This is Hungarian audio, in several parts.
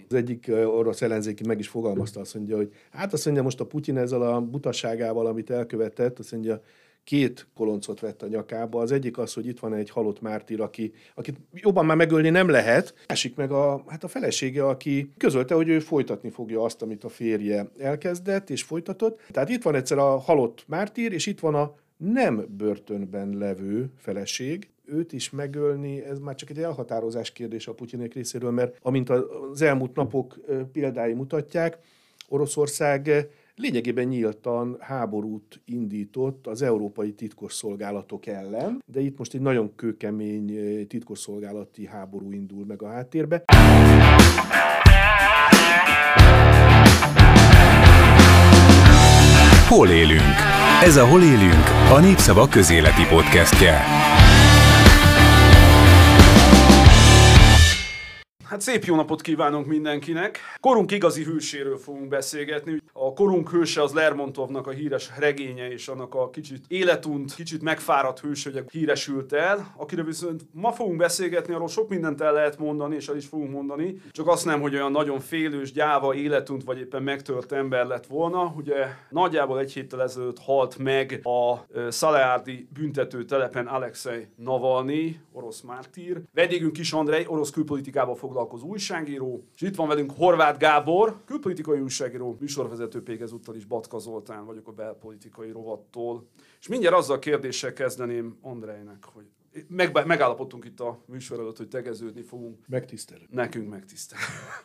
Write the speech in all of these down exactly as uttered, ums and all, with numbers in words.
Az egyik orosz ellenzéki meg is fogalmazta, azt mondja, hogy hát azt mondja, most a Putyin ezzel a butaságával, amit elkövetett, azt mondja, két koloncot vett a nyakába. Az egyik az, hogy itt van egy halott mártír, aki, akit jobban már megölni nem lehet. Másik meg a, hát a felesége, aki közölte, hogy ő folytatni fogja azt, amit a férje elkezdett és folytatott. Tehát itt van egyszer a halott mártír, és itt van a nem börtönben levő feleség. Őt is megölni, ez már csak egy elhatározás kérdése a Putyinék részéről, mert amint az elmúlt napok példái mutatják, Oroszország lényegében nyíltan háborút indított az európai titkosszolgálatok ellen, de itt most egy nagyon kőkemény titkosszolgálati háború indul meg a háttérbe. Hol élünk? Ez a Hol élünk, a Népszavak közéleti podcastje. Hát szép jó napot kívánunk mindenkinek! Korunk igazi hőséről fogunk beszélgetni. A korunk hőse az Lermontovnak a híres regénye, és annak a kicsit életunt, kicsit megfáradt hősöge híresült el. Akiről viszont ma fogunk beszélgetni, arról sok mindent el lehet mondani, és el is fogunk mondani. Csak azt nem, hogy olyan nagyon félős, gyáva, életunt, vagy éppen megtört ember lett volna. Ugye nagyjából egy héttel ezelőtt halt meg a szaleárdi büntetőtelepen Alexej Navalnyi, orosz mártír. Vendégünk Kis Andrej, orosz külpolitikával foglalkozó újságíró, és itt van velünk Horváth Gábor, külpolitikai újságíró, műsorvezető, pedig ezúttal is Batka Zoltán vagyok a belpolitikai rovattól. És mindjárt azzal a kérdéssel kezdeném Andrejnek, hogy meg, megállapodtunk itt a műsor előtt, hogy tegeződni fogunk. Megtisztelő. Nekünk megtisztelő.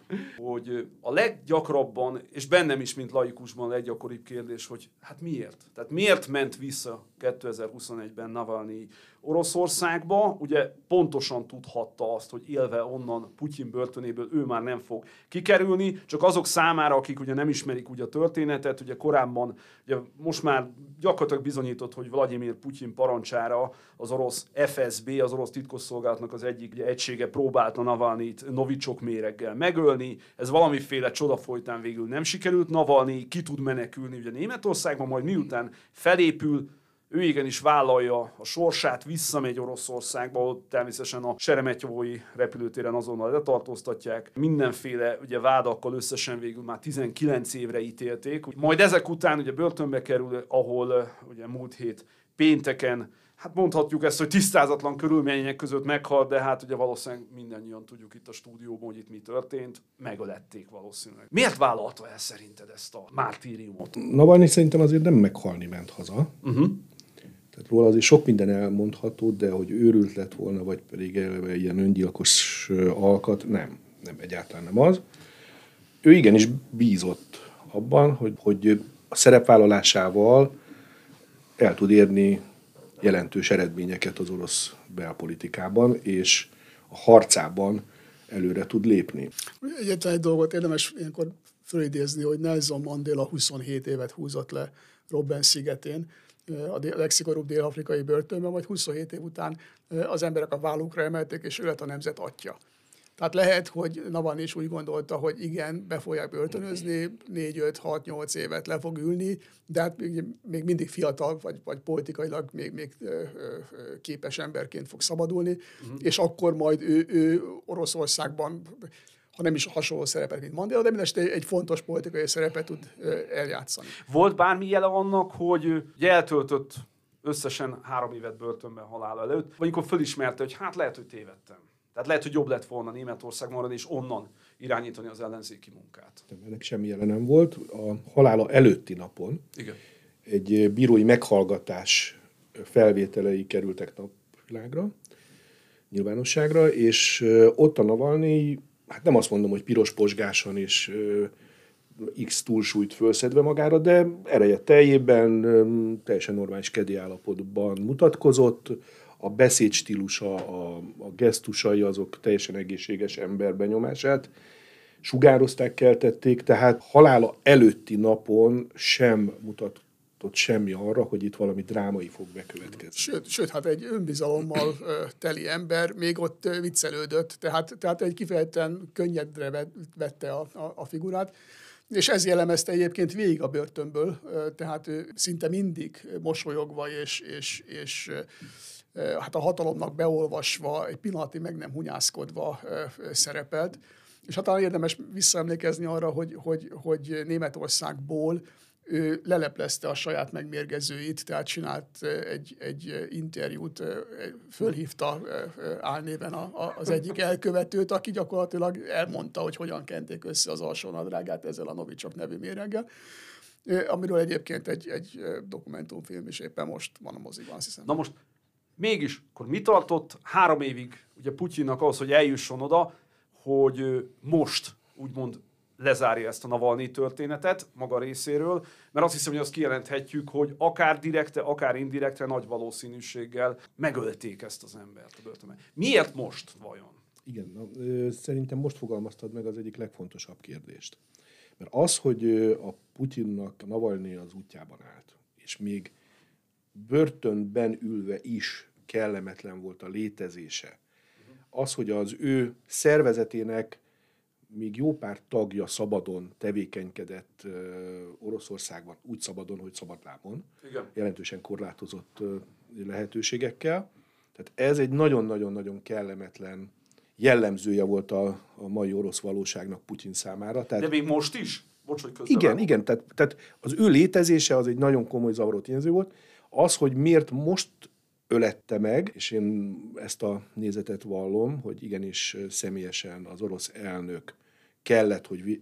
Hogy a leggyakrabban, és bennem is, mint laikusban a leggyakoribb kérdés, hogy hát miért? Tehát miért ment vissza kétezer-huszonegyben Navalnyi Oroszországba? Ugye pontosan tudhatta azt, hogy élve onnan Putyin börtönéből ő már nem fog kikerülni, csak azok számára, akik ugye nem ismerik ugye a történetet, ugye korábban, ugye most már gyakorlatilag bizonyított, hogy Vladimir Putyin parancsára az orosz ef es bé, az orosz titkosszolgálatnak az egyik ugye, egysége próbálta Navalnyit novicsok méreggel megölni. Ez valamiféle csoda folytán végül nem sikerült. Navalnyi ki tud menekülni ugye Németországban, majd miután felépül, ő igenis vállalja a sorsát, visszamegy Oroszországba, ahol természetesen a Seremetjevói repülőtéren azonnal letartóztatják. Mindenféle ugye vádakkal összesen végül már tizenkilenc évre ítélték. Majd ezek után ugye börtönbe kerül, ahol ugye múlt hét pénteken, hát mondhatjuk ezt, hogy tisztázatlan körülmények között meghalt, de hát ugye valószínűleg mindannyian tudjuk itt a stúdióban, hogy itt mi történt. Megölették valószínűleg. Miért vállalta el szerinted ezt a mártíriumot? Navalnyi szerintem azért nem meghalni ment haza. Uh-huh. Tehát róla azért sok minden elmondható, de hogy őrült lett volna, vagy pedig eleve ilyen öngyilkos alkat, nem. Nem, egyáltalán nem az. Ő igenis bízott abban, hogy, hogy a szerepvállalásával el tud érni jelentős eredményeket az orosz belpolitikában, és a harcában előre tud lépni. Egyetlen egy dolgot érdemes ilyenkor fölidézni, hogy Nelson Mandela huszonhét évet húzott le Robben szigetén, a legszigorúbb dél-afrikai börtönben, majd huszonhét év után az emberek a vállukra emelték, és ő lett a nemzet atya. Tehát lehet, hogy Navalnyi is úgy gondolta, hogy igen, be fogják börtönözni, négy, öt, hat, nyolc évet le fog ülni, de hát még mindig fiatal, vagy, vagy politikailag még, még képes emberként fog szabadulni, uh-huh. és akkor majd ő, ő Oroszországban, ha nem is hasonló szerepet, mint Mandela, de mindesetre egy fontos politikai szerepet tud eljátszani. Volt bármi jele annak, hogy ugye eltöltött összesen három évet börtönben halála előtt, vagy amikor fölismerte, hogy hát lehet, hogy tévedtem. Tehát lehet, hogy jobb lett volna Németország maradni, és onnan irányítani az ellenzéki munkát. Ennek semmi jele nem volt. A halála előtti napon Igen. egy bírói meghallgatás felvételei kerültek napvilágra, nyilvánosságra, és ott a Navalnyi, hát nem azt mondom, hogy piros posgáson és X túlsúlyt fölszedve magára, de ereje teljében, teljesen normális kedi állapotban mutatkozott. A beszédstílusa, a, a gesztusai azok teljesen egészséges emberbenyomását sugározták, keltették, tehát halála előtti napon sem mutatott semmi arra, hogy itt valami drámai fog bekövetkezni. Sőt, sőt hát egy önbizalommal teli ember még ott viccelődött, tehát, tehát egy kifejezetten könnyedre vette a, a, a figurát. És ez jellemezte egyébként végig a börtönből, tehát ő szinte mindig mosolyogva és, és, és hát a hatalomnak beolvasva, egy pillanatig meg nem hunyászkodva szerepelt. És hát talán érdemes visszaemlékezni arra, hogy, hogy, hogy Németországból ő leleplezte a saját megmérgezőit, tehát csinált egy, egy interjút, fölhívta álnéven a, a, az egyik elkövetőt, aki gyakorlatilag elmondta, hogy hogyan kenték össze az alsónadrágát ezzel a Novichok nevű méreggel, amiről egyébként egy, egy dokumentumfilm is éppen most van a moziban, azt hiszem. Na most mégis, akkor mi tartott három évig ugye Putyinnak ahhoz, hogy eljusson oda, hogy most úgymond lezárja ezt a Navalnyi történetet maga részéről, mert azt hiszem, hogy azt kijelenthetjük, hogy akár direkte, akár indirekte nagy valószínűséggel megölték ezt az embert a börtönben. Miért most vajon? Igen, na, ö, szerintem most fogalmaztad meg az egyik legfontosabb kérdést. Mert az, hogy ö, a Putyinnak a Navalnyi az útjában állt, és még börtönben ülve is kellemetlen volt a létezése, az, hogy az ő szervezetének még jó pár tagja szabadon tevékenykedett uh, Oroszországban, úgy szabadon, hogy szabadlábon, Igen. jelentősen korlátozott uh, lehetőségekkel. Tehát ez egy nagyon-nagyon-nagyon kellemetlen jellemzője volt a, a mai orosz valóságnak Putyin számára. Tehát, de még most is? Bocs, hogy igen, közben igen, tehát, tehát az ő létezése az egy nagyon komoly zavaró tényező volt. Az, hogy miért most ölette meg, és én ezt a nézetet vallom, hogy igenis személyesen az orosz elnök kellett, hogy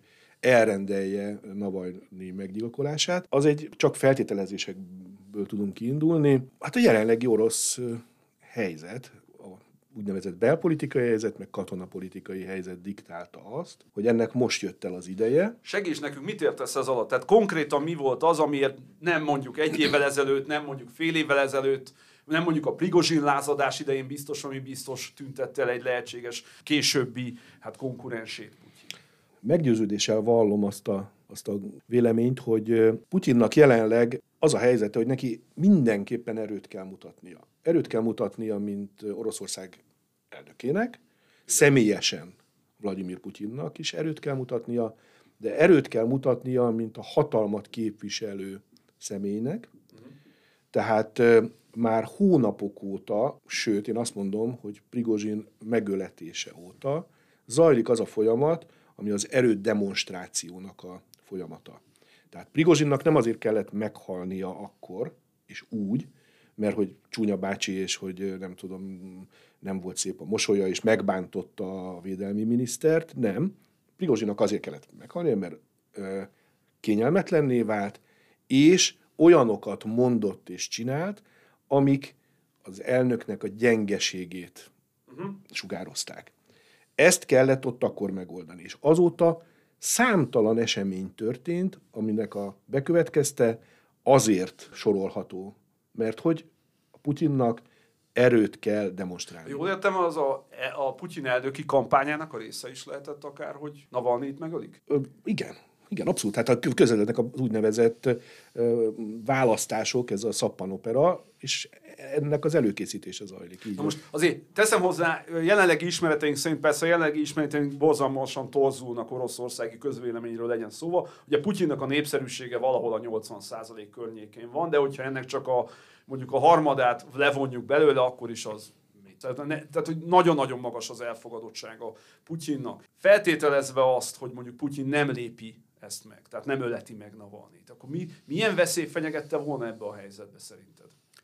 elrendelje Navalnyi meggyilkolását. Az egy csak feltételezésekből tudunk kiindulni. Hát a jelenlegi orosz helyzet, a úgynevezett belpolitikai helyzet, meg katonapolitikai helyzet diktálta azt, hogy ennek most jött el az ideje. Segíts nekünk, mit értesz ez alatt? Tehát konkrétan mi volt az, amiért nem mondjuk egy évvel ezelőtt, nem mondjuk fél évvel ezelőtt, nem mondjuk a Prigozsin lázadás idején biztos, ami biztos tüntette el egy lehetséges későbbi hát konkurensét Putyin. Meggyőződéssel vallom azt a, azt a véleményt, hogy Putyinnak jelenleg az a helyzete, hogy neki mindenképpen erőt kell mutatnia. Erőt kell mutatnia, mint Oroszország elnökének, személyesen Vladimir Putyinnak is erőt kell mutatnia, de erőt kell mutatnia, mint a hatalmat képviselő személynek. Uh-huh. Tehát már hónapok óta, sőt, én azt mondom, hogy Prigozsin megöletése óta zajlik az a folyamat, ami az erőt demonstrációnak a folyamata. Tehát Prigozsinnak nem azért kellett meghalnia akkor, és úgy, mert hogy csúnya bácsi, és hogy nem tudom, nem volt szép a mosolya, és megbántotta a védelmi minisztert, nem. Prigozsinnak azért kellett meghalnia, mert ö, kényelmetlenné vált, és olyanokat mondott és csinált, amik az elnöknek a gyengeségét uh-huh. sugározták. Ezt kellett ott akkor megoldani. És azóta számtalan esemény történt, aminek a bekövetkezte azért sorolható, mert hogy a Putyinnak erőt kell demonstrálni. Jól értem, az a, a Putyin elnöki kampányának a része is lehetett akár, hogy Navalnyit megölik? Ö, igen. Igen, abszolút. Hát közelednek az úgynevezett ö, választások, ez a szappanopera, és ennek az előkészítése zajlik. Így Na most azért teszem hozzá, jelenlegi ismereteink szerint, persze a jelenlegi ismereteink borzalmasan torzulnak oroszországi közvéleményről legyen szóval. Ugye Putyinnak a népszerűsége valahol a nyolcvan százalék környékén van, de hogyha ennek csak a, mondjuk a harmadát levonjuk belőle, akkor is az... Tehát, ne, tehát, hogy nagyon-nagyon magas az elfogadottsága Putyinnak. Feltételezve azt, hogy mondjuk Putyin nem lépi ezt meg, tehát nem öleti meg Navalnyit. Akkor mi, milyen veszély fenyegette volna ebbe a helyzetbe szerinted?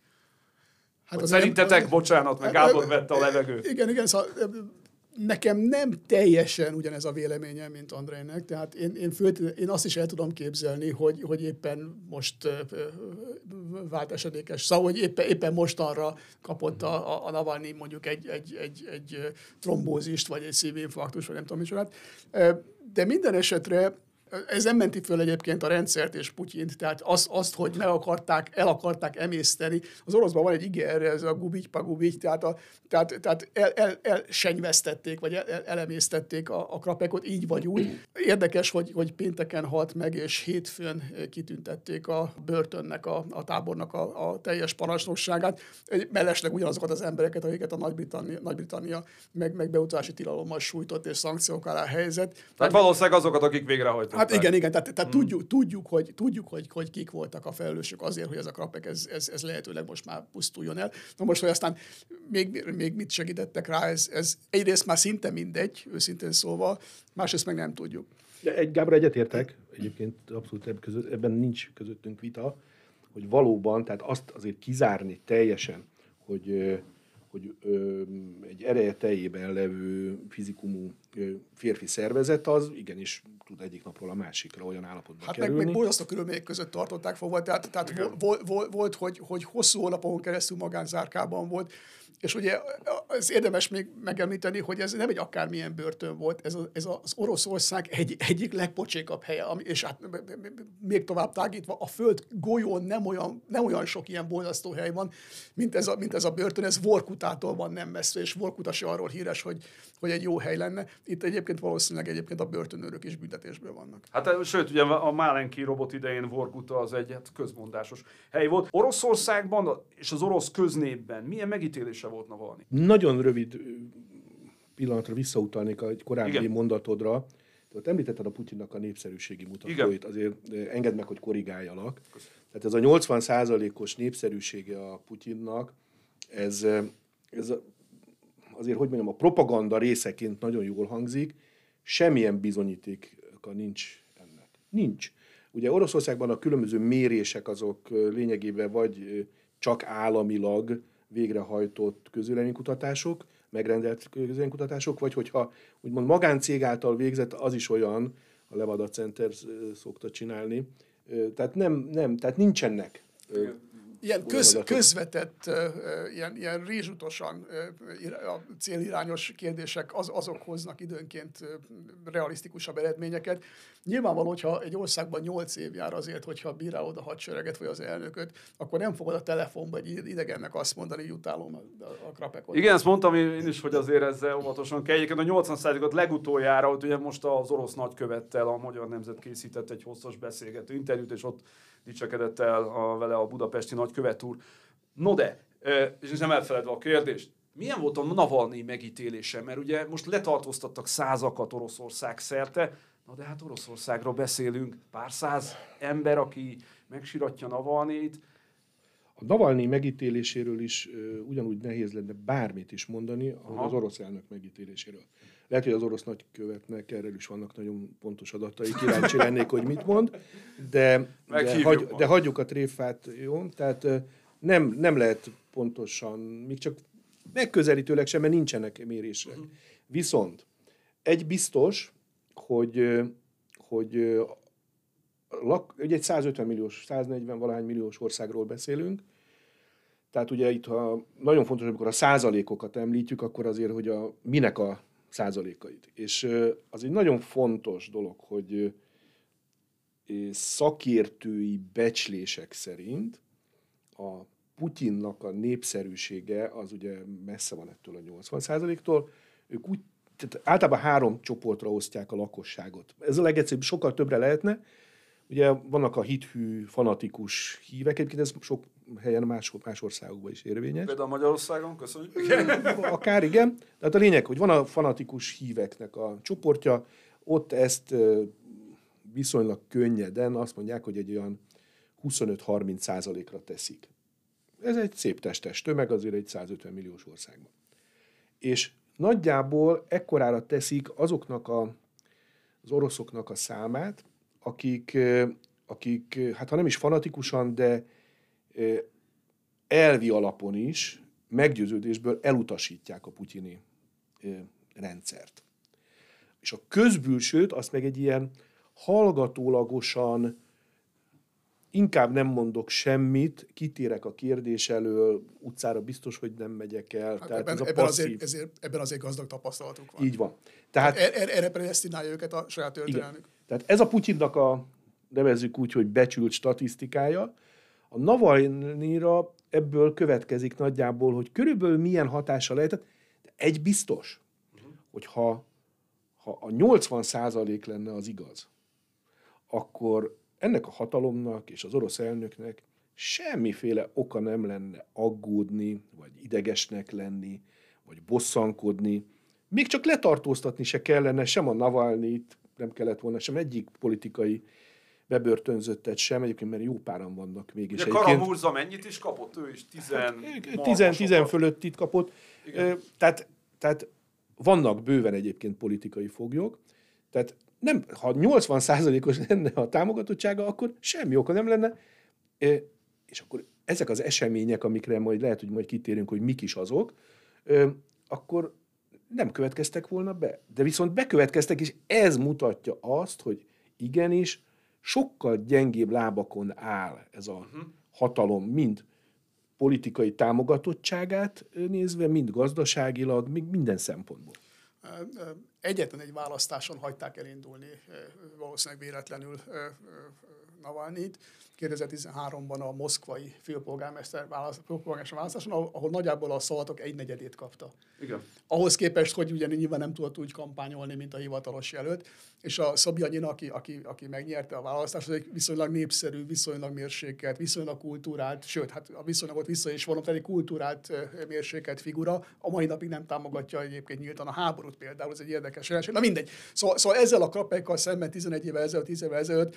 Hát az szerintetek, nem, bocsánat, meg Gábor vette a levegőt. Igen, igen, szóval nekem nem teljesen ugyanez a véleményem, mint Andrejnek, tehát én, én, föl, én azt is el tudom képzelni, hogy, hogy éppen most vált esedékes, szóval, hogy éppen, éppen mostanra kapott a, a Navalnyi mondjuk egy, egy, egy, egy trombózist, vagy egy szívinfarktus, vagy nem tudom micsodát. De minden esetre ez nem menti föl egyébként a rendszert és Putyint, tehát azt, azt, hogy meg akarták, el akarták emészteni. Az oroszban van egy ige erre, ez a gubigy pagubigy, tehát, a, tehát, tehát el, el, elsenyvesztették, vagy el, elemésztették a, a krapekot, így vagy úgy. Érdekes, hogy, hogy pénteken halt meg, és hétfőn kitüntették a börtönnek, a, a tábornak a, a teljes parancsnokságát. Mellesleg ugyanazokat az embereket, akiket a Nagy-Britannia, Nagy-Britannia meg, meg beutazási tilalommal sújtott és szankciók alá helyezett. Tehát valószínűleg azokat, akik végrehajtották. Hát igen, igen, tehát, tehát hmm. tudjuk, tudjuk, hogy, tudjuk hogy, hogy kik voltak a felelősök azért, hogy ez a Krapek, ez, ez, ez lehetőleg most már pusztuljon el. Na most, hogy aztán még, még mit segítettek rá, ez, ez egyrészt már szinte mindegy, őszintén szólva, másrészt meg nem tudjuk. De egy, Gábor, egyetértek, egyébként abszolút ebben, között, ebben nincs közöttünk vita, hogy valóban, tehát azt azért kizárni teljesen, hogy, hogy ö, egy ereje teljében levő fizikumú ö, férfi szervezet, az igenis tud egyik napról a másikra olyan állapotba hát kerülni. Hát meg, meg borzasztó körülmények között tartották fogva, tehát, tehát volt, volt, volt hogy, hogy hosszú hónapon keresztül magánzárkában volt, és ugye az érdemes még megemlíteni, hogy ez nem egy akármilyen börtön volt, ez, a, ez az Oroszország egy, egyik legpocsékabb helye, ami, és hát még tovább tágítva, a föld golyón nem olyan, nem olyan sok ilyen borzasztó hely van, mint ez a, mint ez a börtön, ez Vorkutától van nem messze, és Vorkuta se arról híres, hogy, hogy egy jó hely lenne. Itt egyébként valószínűleg egyébként a börtönőrök is büntetésből vannak. Hát sőt, ugye a Málenki robot idején Vorkuta az egy hát közmondásos hely volt. Oroszországban és az orosz köznépben milyen megítélése volt Navalnyi? Nagyon rövid pillanatra visszautalnék egy korábbi Igen. mondatodra. Ott említetted a Putyinnak a népszerűségi mutatóit, azért engedd meg, hogy korrigáljalak. Köszönöm. Tehát ez a nyolcvan százalékos népszerűsége a Putyinnak, ez, ez azért, hogy mondjam, a propaganda részeként nagyon jól hangzik, semmilyen bizonyítéka nincs ennek. Nincs. Ugye Oroszországban a különböző mérések azok lényegében vagy csak államilag végrehajtott közvéleménykutatások, megrendelt közvéleménykutatások, vagy hogyha úgymond magáncég által végzett, az is olyan, a Levada Center szokta csinálni. Tehát nem, nem, tehát nincsenek. Ilyen köz, közvetett, ilyen, ilyen rézsutosan a célirányos kérdések az, azok hoznak időnként realisztikusabb eredményeket. Nyilvánvaló, hogyha egy országban nyolc év jár azért, hogyha bírálod a hadsereget vagy az elnököt, akkor nem fogod a telefonba egy idegennek azt mondani, hogy utálom a, a Krapekot. Igen, ezt mondtam én is, hogy azért ezzel óvatosan kell. Egyébként a nyolcvan százalékot legutoljára, hogy ugye most az orosz nagykövettel a Magyar Nemzet készített egy hosszas beszélgető interjút, és ott dicsekedett el a, vele a budapesti nagykövet úr. No de, és nem elfeledve a kérdést, milyen volt a Navalnyi megítélése? Mert ugye most letartóztattak százakat Oroszország szerte, na de hát Oroszországról beszélünk, pár száz ember, aki megsiratja Navalnyit. A Navalnyi megítéléséről is uh, ugyanúgy nehéz lenne bármit is mondani, ahogy az orosz elnök megítéléséről. Lehet, hogy az orosz nagykövetnek erről is vannak nagyon pontos adatai, kíváncsi lennék, hogy mit mond, de, de, hagy, de hagyjuk a tréfát, jó? Tehát uh, nem, nem lehet pontosan, még csak megközelítőleg sem, mert nincsenek mérések. Uh-huh. Viszont egy biztos, hogy, hogy ugye egy százötven milliós, száznegyven valahány milliós országról beszélünk, tehát ugye itt, ha nagyon fontos, amikor a százalékokat említjük, akkor azért, hogy a, minek a százalékait. És az egy nagyon fontos dolog, hogy szakértői becslések szerint a Putyinnak a népszerűsége az ugye messze van ettől a nyolcvan százaléktól. Ők úgy, tehát általában három csoportra osztják a lakosságot. Ez a legegyszerűbb, sokkal többre lehetne. Ugye vannak a hithű, fanatikus hívek, egyébként ez sok helyen más, más országokban is érvényes. Például Magyarországon, köszönjük. Akár igen. Tehát a lényeg, hogy van a fanatikus híveknek a csoportja, ott ezt viszonylag könnyeden azt mondják, hogy egy olyan huszonöt-harminc százalékra teszik. Ez egy szép testes tömeg azért egy százötven milliós országban. És nagyjából ekkorára teszik azoknak a, az oroszoknak a számát, akik, akik, hát ha nem is fanatikusan, de elvi alapon is meggyőződésből elutasítják a putyini rendszert. És a közbülsőt azt meg egy ilyen hallgatólagosan, inkább nem mondok semmit, kitérek a kérdés elől, utcára biztos, hogy nem megyek el. Hát Tehát ebben, ez a ebben, passzív... azért, ezért, ebben azért gazdag tapasztalatuk van. Így van. Tehát, Tehát erre, erre predesztinálja őket a saját történelmük. Tehát ez a Putyinnak a, nevezzük úgy, hogy becsült statisztikája. A Navalnyira ebből következik nagyjából, hogy körülbelül milyen hatása lehetett. De egy biztos, uh-huh. hogy ha, ha a nyolcvan százalék lenne az igaz, akkor ennek a hatalomnak és az orosz elnöknek semmiféle oka nem lenne aggódni, vagy idegesnek lenni, vagy bosszankodni. Még csak letartóztatni se kellene sem a Navalnyit, nem kellett volna sem egyik politikai bebörtönzöttet sem, egyébként mert jó páran vannak mégis. Ugye Kara-Murza mennyit is kapott? Ő is tizen fölöttit kapott. Igen. Tehát, tehát vannak bőven egyébként politikai foglyok, tehát nem, ha nyolcvan százalékos lenne a támogatottsága, akkor semmi oka nem lenne, és akkor ezek az események, amikre majd lehet, hogy majd kitérünk, hogy mik is azok, akkor nem következtek volna be. De viszont bekövetkeztek, és ez mutatja azt, hogy igenis sokkal gyengébb lábakon áll ez a uh-huh. hatalom, mind politikai támogatottságát nézve, mind gazdaságilag, még minden szempontból. Egyetlen egy választáson hagyták elindulni valószínűleg véletlenül Navalnyit. kétezer-tizenháromban a moszkvai főpolgármester választáson, ahol nagyjából a szavazatok egynegyedét kapta. Igen. Ahhoz képest, hogy ugye nyilván nem tudott úgy kampányolni, mint a hivatalos jelölt, és a Sobjanin, aki, aki, aki megnyerte a választást, az egy viszonylag népszerű, viszonylag mérsékelt, viszonylag kultúrált, sőt, hát a viszonylagot vissza is vonom, tehát egy kultúrált, mérsékelt figura, a mai napig nem támogatja egyébként nyíltan a háborút például, ez egy érdekes jelenség. Na mindegy. Szóval, szóval ezzel a krapeikkal szemben tizenegy évvel ezelőtt, tíz évvel ezelőtt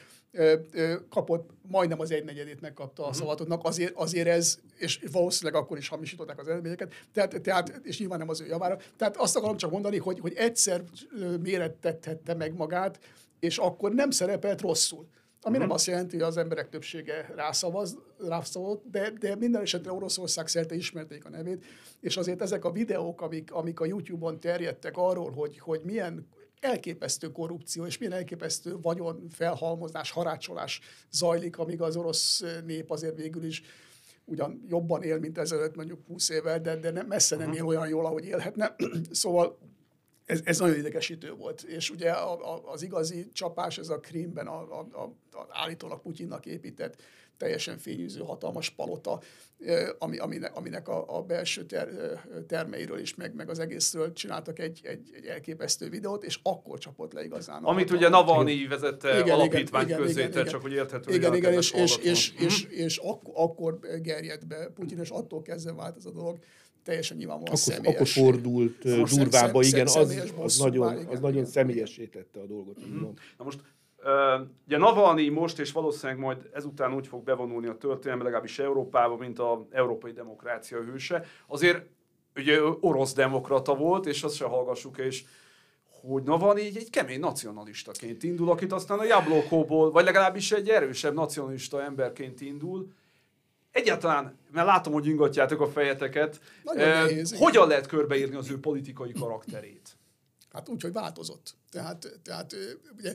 kapott, majdnem az egynegyedét megkapta a szavazatoknak, azért, azért ez, és valószínűleg akkor is hamisították az eredményeket, tehát, tehát, és nyilván nem az ő javára. Tehát azt akarom csak mondani, hogy, hogy egyszer mérettethette meg magát, és akkor nem szerepelt rosszul. Ami uh-huh. nem azt jelenti, hogy az emberek többsége rászavaz, rászavazott, de, de minden esetre Oroszország szerte ismerték a nevét, és azért ezek a videók, amik, amik a YouTube-on terjedtek arról, hogy, hogy milyen elképesztő korrupció, és milyen elképesztő vagyon felhalmozás, harácsolás zajlik, amíg az orosz nép azért végül is ugyan jobban él, mint ezelőtt mondjuk húsz évvel, de, de nem, messze nem él olyan jól, ahogy élhetne. Szóval ez, ez nagyon idegesítő volt. És ugye a, a, az igazi csapás, ez a Krímben a, a, a, a állítólag Putyinnak épített teljesen fényűző hatalmas palota, ami, aminek, aminek a, a belső ter, termeiről is, meg, meg az egészről csináltak egy, egy, egy elképesztő videót, és akkor csapott le igazán. Amit ugye Navalnyi vezette igen, alapítvány közzétett, csak hogy érthető. Igen, igen, és, és, és, és, és akkor, akkor gerjedt be Putyin, és attól kezdve vált ez a dolog. Teljesen nyilvánvalóan akkor, személyes. Akkor fordult durvába, szem, igen, szem, az, az nagyon, igen, az nagyon személyessé tette a dolgot. Mm-hmm. Na most, uh, ugye Navalnyi most, és valószínűleg majd ezután úgy fog bevonulni a történelembe, legalábbis Európába, mint az európai demokrácia hőse. Azért ugye orosz demokrata volt, és azt se hallgassuk, és hogy Navalnyi egy, egy kemény nacionalistaként indul, akit aztán a Jablokóból, vagy legalábbis egy erősebb nacionalista emberként indul. Egyáltalán, mert látom, hogy ingatjátok a fejeteket, eh, nehéz, hogyan lehet körbeírni az ő politikai karakterét? Hát úgy, hogy változott. Tehát, tehát ugye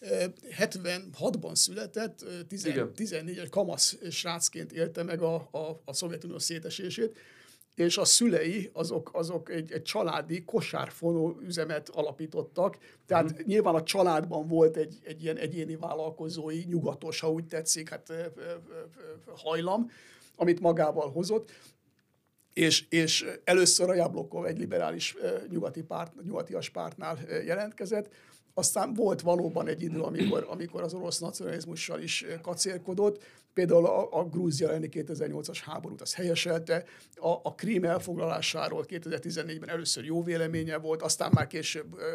hetvenhatban született, tizennégyes kamasz srácként élte meg a, a, a Szovjetunió szétesését, és a szülei azok, azok egy, egy családi kosárfonó üzemet alapítottak. Tehát hmm. nyilván a családban volt egy, egy ilyen egyéni vállalkozói, nyugatos, ha úgy tetszik, hát ö, ö, ö, hajlam, amit magával hozott. És, és először a Jablokov egy liberális ö, nyugati párt, nyugatias pártnál ö, jelentkezett. Aztán volt valóban egy idő, amikor, amikor az orosz nacionalizmussal is kacérkodott. Például a, a Grúzia elleni kétezer-nyolcas háborút az helyeselte, a, a Krím elfoglalásáról kétezer-tizennégyben először jó véleménye volt, aztán már később ö, ö,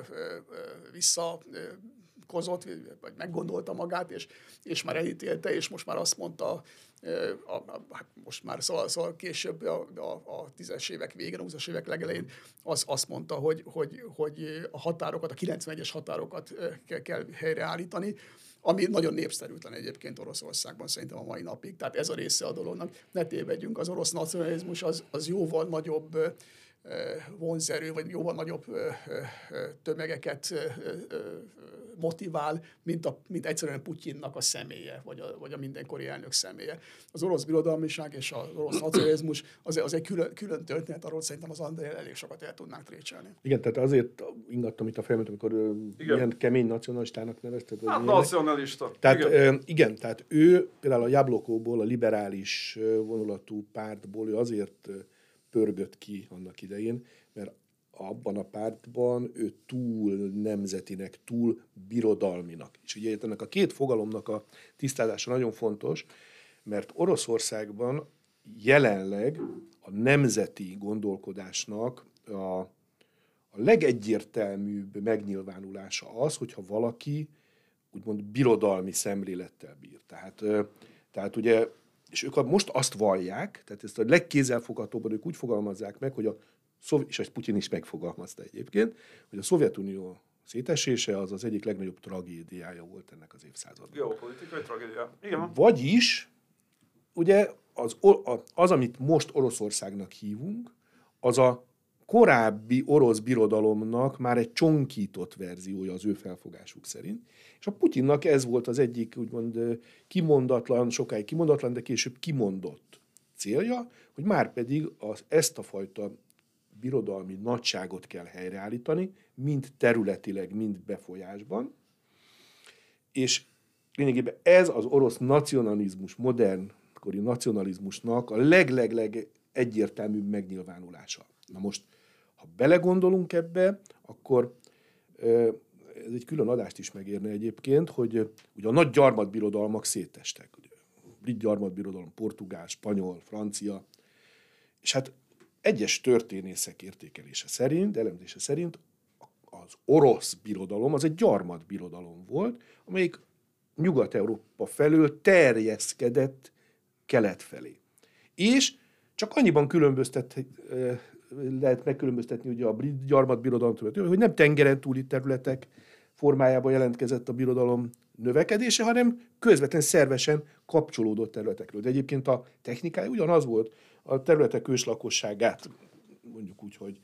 visszakozott, vagy meggondolta magát, és, és már elítélte, és most már azt mondta, A, a, hát most már szóval, szóval később a, a, a tízes évek végén, a húszas évek legelején az, azt mondta, hogy, hogy, hogy a határokat, a kilencvenegyes határokat kell, kell helyreállítani, ami nagyon népszerűtlen egyébként Oroszországban szerintem a mai napig. Tehát ez a része a dolognak. Ne tévedjünk, az orosz nacionalizmus az, az jóval nagyobb vonzerő, vagy jóval nagyobb tömegeket motivál, mint, a, mint egyszerűen Putyinnak a személye, vagy a, vagy a mindenkori elnök személye. Az orosz birodalmiság és az orosz nacionalizmus az, az egy külön, külön történet, arról szerintem az André elég sokat el tudnánk trécselni. Igen, tehát azért ingattam itt a fejemet, amikor igen. ilyen kemény nacionalistának nevezted. Hát nacionalista. Tehát igen. igen, tehát ő például a Jablokóból, a liberális vonulatú pártból, ő azért pörgött ki annak idején, mert abban a pártban ő túl nemzetinek, túl birodalminak. És ugye ennek a két fogalomnak a tisztázása nagyon fontos, mert Oroszországban jelenleg a nemzeti gondolkodásnak a, a a legegyértelműbb megnyilvánulása az, hogyha valaki úgymond birodalmi szemlélettel bír. Tehát, tehát ugye, és ők most azt vallják, tehát ezt a legkézzelfoghatóbban ők úgy fogalmazzák meg, hogy a Szov- és ezt Putyin is megfogalmazta egyébként, hogy a Szovjetunió szétesése az az egyik legnagyobb tragédiája volt ennek az évszázadnak. Geopolitikai tragédia. Igen. Vagyis, ugye az, az, amit most Oroszországnak hívunk, az a korábbi orosz birodalomnak már egy csonkított verziója az ő felfogásuk szerint. És a Putyinnak ez volt az egyik úgymond kimondatlan, sokáig kimondatlan, de később kimondott célja, hogy már pedig az, ezt a fajta birodalmi nagyságot kell helyreállítani, mind területileg, mind befolyásban. És lényegében ez az orosz nacionalizmus, modernkori nacionalizmusnak a leg-leg-leg egyértelműbb megnyilvánulása. Na most, ha belegondolunk ebbe, akkor ez egy külön adást is megérne egyébként, hogy ugye a nagy gyarmatbirodalmak szétestek. Ugye, brit gyarmatbirodalom, portugál, spanyol, francia, és hát egyes történészek értékelése szerint, elemzése szerint az orosz birodalom az egy gyarmatbirodalom volt, amelyik Nyugat-Európa felől terjeszkedett kelet felé. És csak annyiban különböztet, lehet megkülönböztetni ugye a brit gyarmatbirodalomtól, hogy nem tengeren túli területek formájában jelentkezett a birodalom növekedése, hanem közvetlen szervesen kapcsolódott területekről. De egyébként a technikája ugyanaz volt, a területek őslakosságát, mondjuk úgy, hogy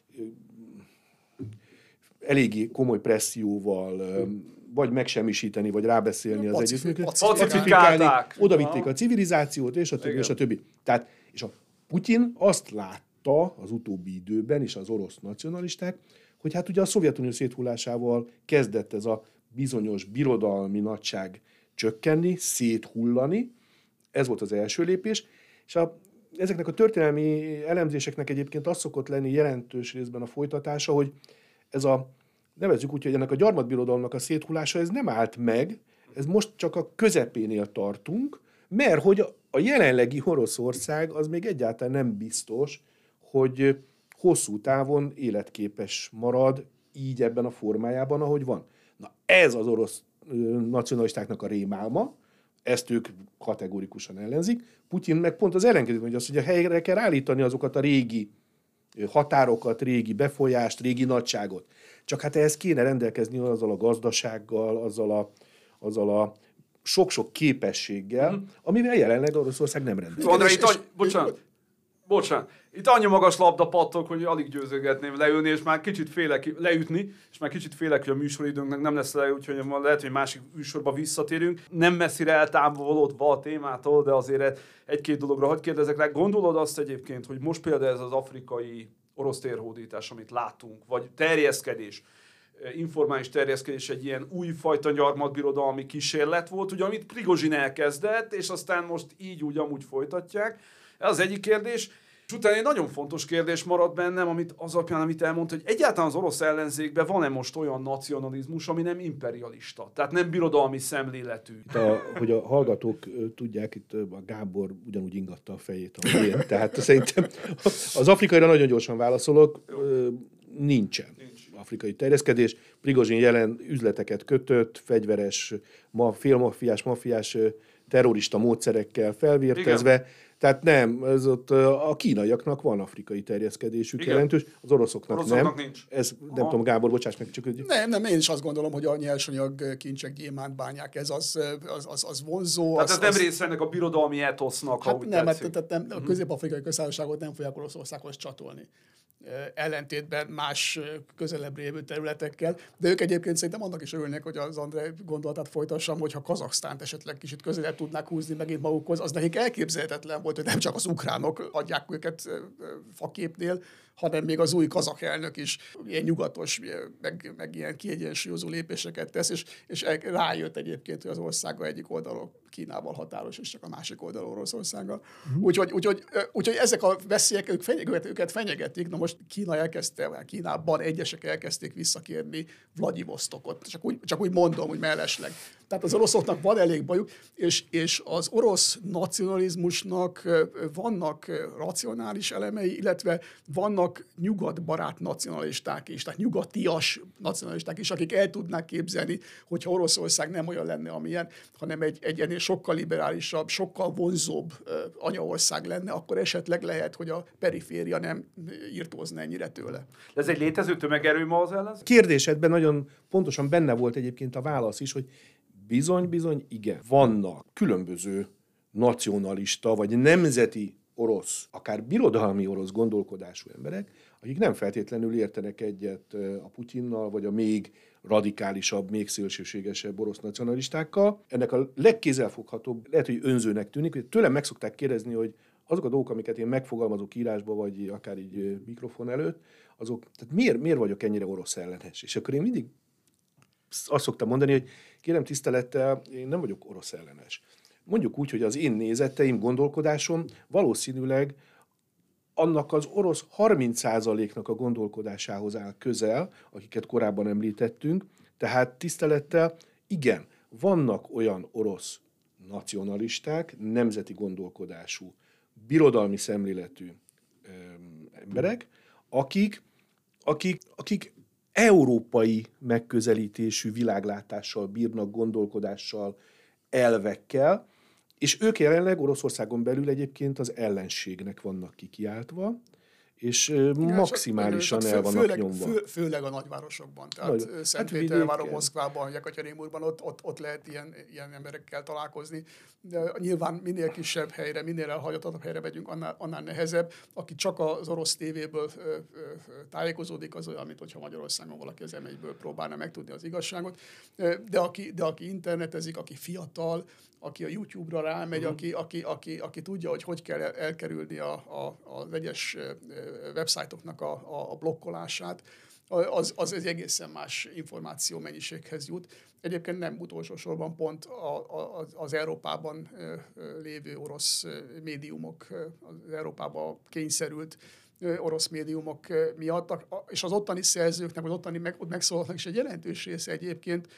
eléggé komoly presszióval vagy megsemmisíteni, vagy rábeszélni az együttműködést. Pacifikálni, odavitték a civilizációt, és a többi, és a többi. Tehát, és a Putyin azt látta az utóbbi időben, és az orosz nacionalisták, hogy hát ugye a Szovjetunió széthullásával kezdett ez a bizonyos birodalmi nagyság csökkenni, széthullani. Ez volt az első lépés. És a, ezeknek a történelmi elemzéseknek egyébként az szokott lenni jelentős részben a folytatása, hogy ez a, nevezzük úgy, hogy ennek a gyarmatbirodalomnak a széthullása, ez nem állt meg, ez most csak a közepénél tartunk, mert hogy a jelenlegi Oroszország az még egyáltalán nem biztos, hogy hosszú távon életképes marad így ebben a formájában, ahogy van. Na ez az orosz nacionalistáknak a rémálma, ezt ők kategorikusan ellenzik. Putyin meg pont az ellenkező, hogy az, hogy a helyre kell állítani azokat a régi határokat, régi befolyást, régi nagyságot. Csak hát ehhez kéne rendelkezni azzal a gazdasággal, azzal a, azzal a sok-sok képességgel, mm. amivel jelenleg Oroszország nem rendelkezik. André, itt annyi, bocsánat, bocsánat, itt annyi magas labda pattog, hogy alig győzögetném leülni, és már kicsit félek leütni, és már kicsit félek, hogy a műsoridőnknek nem lesz le, úgyhogy lehet, hogy másik műsorba visszatérünk. Nem messzire eltávolodva a témától, de azért egy-két dologra hadd kérdezek rá. Gondolod azt egyébként, hogy most például ez az afrikai orosz térhódítás, amit látunk, vagy terjeszkedés, informális terjeszkedés egy ilyen újfajta gyarmatbirodalmi kísérlet volt, ugye, amit Prigozsin elkezdett, és aztán most így úgy amúgy folytatják. Ez az egyik kérdés. És utána egy nagyon fontos kérdés maradt bennem, amit az alapján, amit elmondta, hogy egyáltalán az orosz ellenzékben van-e most olyan nacionalizmus, ami nem imperialista, tehát nem birodalmi szemléletű. A, hogy a hallgatók tudják, itt a Gábor ugyanúgy ingatta a fejét, ahogy én. Tehát szerintem az afrikaira nagyon gyorsan válaszolok, nincsen. Nincs. Afrikai terjeszkedés. Prigozsin jelen üzleteket kötött, fegyveres, ma, félmafiás, mafiás terrorista módszerekkel felvértezve. Igen. Tehát nem, ez ott a kínaiaknak van afrikai terjeszkedésük igen. jelentős, az oroszoknak, oroszoknak nem. Nincs. Ez nem Aha. tudom, Gábor, bocsáss meg, csak hogy... Nem, nem, én is azt gondolom, hogy a nyersanyag, kincsek, gyémántbányák, ez az, az, az, az vonzó. Tehát az, ez nem az... része ennek a birodalmi etosznak, hát ha úgy nem, tetszik. mert nem, a közép-afrikai köztársaságot nem fogják Oroszországhoz csatolni. Ellentétben más közelebb lévő területekkel. De ők egyébként szerintem annak is örülnek, hogy az André gondolatát folytassam, hogyha Kazaksztánt esetleg kicsit közelebb tudnák húzni megint magukhoz, az nekik elképzelhetetlen volt, hogy nem csak az ukránok adják őket faképnél, hanem még az új kazak elnök is ilyen nyugatos, meg, meg ilyen kiegyensúlyozó lépéseket tesz, és, és rájött egyébként, hogy az országa egyik oldalon Kínával határos, és csak a másik oldalon Oroszországgal. Mm. Úgyhogy, úgyhogy, úgyhogy ezek a veszélyek ők fenyeg, őket fenyegetik. Na most Kína elkezdte, Kínában egyesek elkezdték visszakérni Vladivostokot. Csak úgy, csak úgy mondom, hogy mellesleg. Tehát az oroszoknak van elég bajuk, és, és az orosz nacionalizmusnak vannak racionális elemei, illetve vannak nyugatbarát nacionalisták is, tehát nyugatias nacionalisták is, akik el tudnák képzelni, hogyha Oroszország nem olyan lenne, amilyen, hanem egy, egy ennél sokkal liberálisabb, sokkal vonzóbb anyaország lenne, akkor esetleg lehet, hogy a periféria nem írtózna ennyire tőle. De ez egy létező tömegerő ma az ellenzék? Kérdésedben nagyon pontosan benne volt egyébként a válasz is, hogy bizony-bizony igen. Vannak különböző nacionalista vagy nemzeti orosz, akár birodalmi orosz gondolkodású emberek, akik nem feltétlenül értenek egyet a Putyinnal, vagy a még radikálisabb, még szélsőségesebb orosz nacionalistákkal. Ennek a legkézzelfoghatóbb, lehet, hogy önzőnek tűnik, hogy tőlem meg szokták kérdezni, hogy azok a dolgok, amiket én megfogalmazok írásba, vagy akár így mikrofon előtt, azok, tehát miért, miért vagyok ennyire orosz ellenes? És akkor én mindig azt szoktam mondani, hogy kérem tisztelettel, én nem vagyok orosz ellenes. Mondjuk úgy, hogy az én nézeteim, gondolkodásom valószínűleg annak az orosz harminc százaléknak a gondolkodásához áll közel, akiket korábban említettünk, tehát tisztelettel, igen, vannak olyan orosz nacionalisták, nemzeti gondolkodású, birodalmi szemléletű ö, emberek, akik, akik, akik európai megközelítésű világlátással bírnak, gondolkodással, elvekkel, és ők jelenleg Oroszországon belül egyébként az ellenségnek vannak kikiáltva, és igen, maximálisan el vannak főleg, nyomva. Fő, főleg a nagyvárosokban, tehát Nagy, Szentpéterváron, hát Moszkvában, Jekaterinburgban, ott, ott, ott lehet ilyen, ilyen emberekkel találkozni. De nyilván minél kisebb helyre, minél elhagyatottabb helyre megyünk, annál, annál nehezebb. Aki csak az orosz tévéből ö, ö, tájékozódik, az olyan, mint hogyha Magyarországon valaki az em egyből próbálna megtudni az igazságot. De aki, de aki internetezik, aki fiatal, aki a YouTube-ra rámegy, uh-huh. aki, aki, aki, aki tudja, hogy hogy kell elkerülni a, a, az egyes websájtoknak a, a, a blokkolását, az, az egy egészen más információ mennyiséghez jut. Egyébként nem utolsó sorban pont a, a, az Európában lévő orosz médiumok, az Európában kényszerült orosz médiumok miatt, és az ottani szerzőknek, az ottani meg, megszólalnak is egy jelentős része egyébként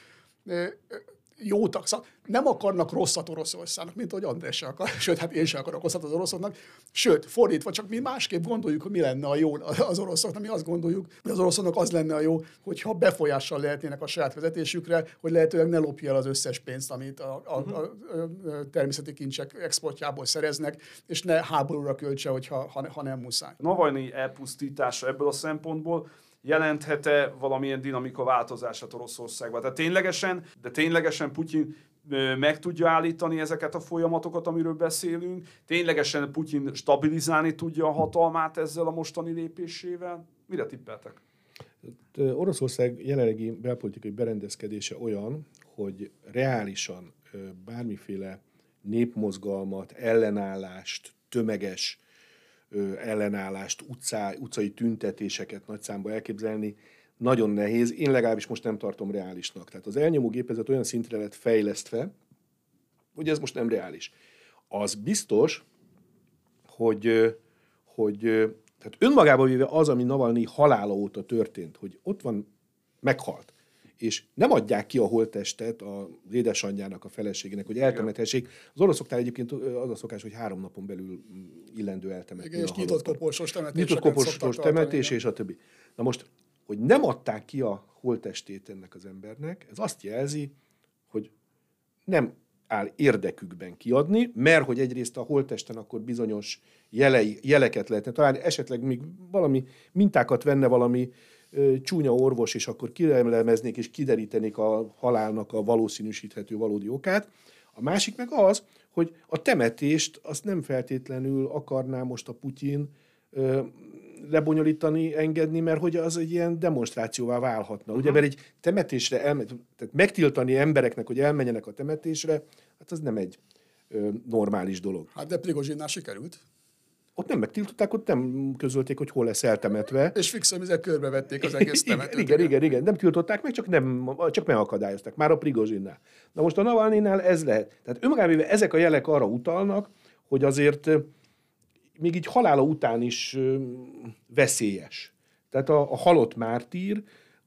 jótak, szóval nem akarnak rosszat Oroszországnak, mint ahogy András se akar, sőt, hát én sem akarok rosszat az oroszoknak, sőt, fordítva, csak mi másképp gondoljuk, hogy mi lenne a jó az oroszoknak, mi azt gondoljuk, hogy az oroszoknak az lenne a jó, hogyha befolyással lehetnének a saját vezetésükre, hogy lehetőleg ne lopja el az összes pénzt, amit a, a, a, a természeti kincsek exportjából szereznek, és ne háborúra költse, hogyha, ha, ha nem muszáj. Navalnyi elpusztítása ebből a szempontból jelenthet-e valamilyen dinamika változását Oroszországban? Tehát ténylegesen, de ténylegesen Putyin meg tudja állítani ezeket a folyamatokat, amiről beszélünk? Ténylegesen Putyin stabilizálni tudja a hatalmát ezzel a mostani lépésével? Mire tippeltek? Oroszország jelenlegi belpolitikai berendezkedése olyan, hogy reálisan bármiféle népmozgalmat, ellenállást, tömeges ellenállást, utcá, utcai tüntetéseket nagy számba elképzelni nagyon nehéz. Én legalábbis most nem tartom reálisnak. Tehát az elnyomó gépezet olyan szintre lett fejlesztve, hogy ez most nem reális. Az biztos, hogy, hogy tehát önmagában véve az, ami Navalnyi halála óta történt, hogy ott van, meghalt, és nem adják ki a holttestet az édesanyjának, a feleségének, hogy eltemethessék. Az oroszoknál egyébként az a szokás, hogy három napon belül illendő eltemetni. Igen, és nyitott koporsós temetés. Nyitott koporsós temetés, és a többi. Na most, hogy nem adták ki a holttestét ennek az embernek, ez azt jelzi, hogy nem áll érdekükben kiadni, mert hogy egyrészt a holttesten akkor bizonyos jelei, jeleket lehetne találni, esetleg még valami mintákat venne valami csúnya orvos, és akkor kilemeznék és kiderítenék a halálnak a valószínűsíthető valódi okát. A másik meg az, hogy a temetést azt nem feltétlenül akarná most a Putyin ö, lebonyolítani, engedni, mert hogy az egy ilyen demonstrációvá válhatna. Uh-huh. Ugye, mert egy temetésre, elme- tehát megtiltani embereknek, hogy elmenjenek a temetésre, hát az nem egy ö, normális dolog. Hát de Prigozsinnál sikerült. Ott nem megtiltották, ott nem közölték, hogy hol lesz eltemetve. És fixen ezek körbevették az egész temetőt. Igen, igen, igen, igen. Nem tiltották meg, csak, nem, csak megakadályozták. Már a Prigozsinnál. Na most a Navalnynál ez lehet. Tehát önmagában ezek a jelek arra utalnak, hogy azért még így halála után is veszélyes. Tehát a, a halott mártír,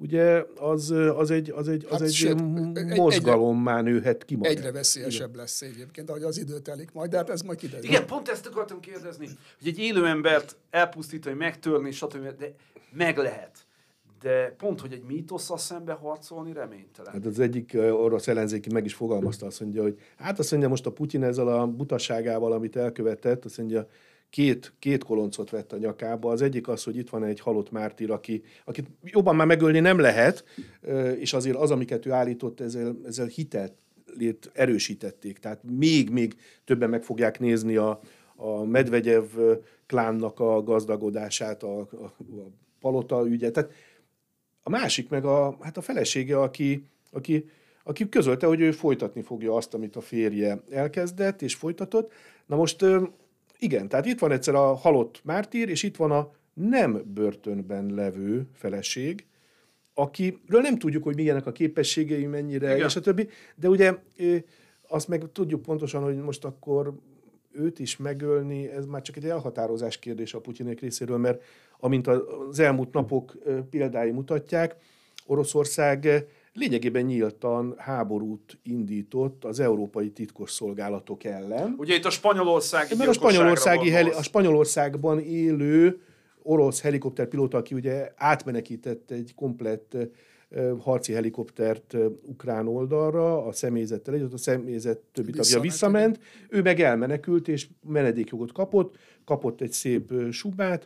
ugye az, az egy, az egy, az Hát egy sőt, mozgalommá nőhet ki magát. Egyre veszélyesebb lesz egyébként, ahogy az idő telik majd, de hát ez majd kiderül. Igen, pont ezt akartam kérdezni, hogy egy élő embert elpusztítani, megtörni, stb. De meg lehet. De pont, hogy egy mítosszal szembe harcolni reménytelen. Hát az egyik orosz ellenzéki meg is fogalmazta, azt mondja, hogy hát azt mondja, most a Putyin ezzel a butaságával, amit elkövetett, azt mondja, két, két koloncot vett a nyakába. Az egyik az, hogy itt van egy halott mártír, aki, akit jobban már megölni nem lehet, és azért az, amiket ő állított, ezzel, ezzel hitelt erősítették. Tehát még, még többen meg fogják nézni a, a Medvegyev klánnak a gazdagodását, a, a, a palota ügyet. Tehát a másik meg a, hát a felesége, aki, aki, aki közölte, hogy ő folytatni fogja azt, amit a férje elkezdett és folytatott. Na most igen, tehát itt van egyszer a halott mártír, és itt van a nem börtönben levő feleség, akiről nem tudjuk, hogy milyenek a képességei, mennyire, igen. és a többi, de ugye azt meg tudjuk pontosan, hogy most akkor őt is megölni, ez már csak egy elhatározás kérdés a Putyinék részéről, mert amint az elmúlt napok példái mutatják, Oroszország lényegében nyíltan háborút indított az európai titkosszolgálatok ellen. Ugye itt a spanyolországi Mert a, spanyolországi heli, a Spanyolországban élő orosz helikopterpilóta, aki ugye átmenekített egy komplett harci helikoptert ukrán oldalra, a személyzettel együtt, a személyzet többi tagja visszament, ő meg elmenekült, és menedékjogot kapott, kapott egy szép subát.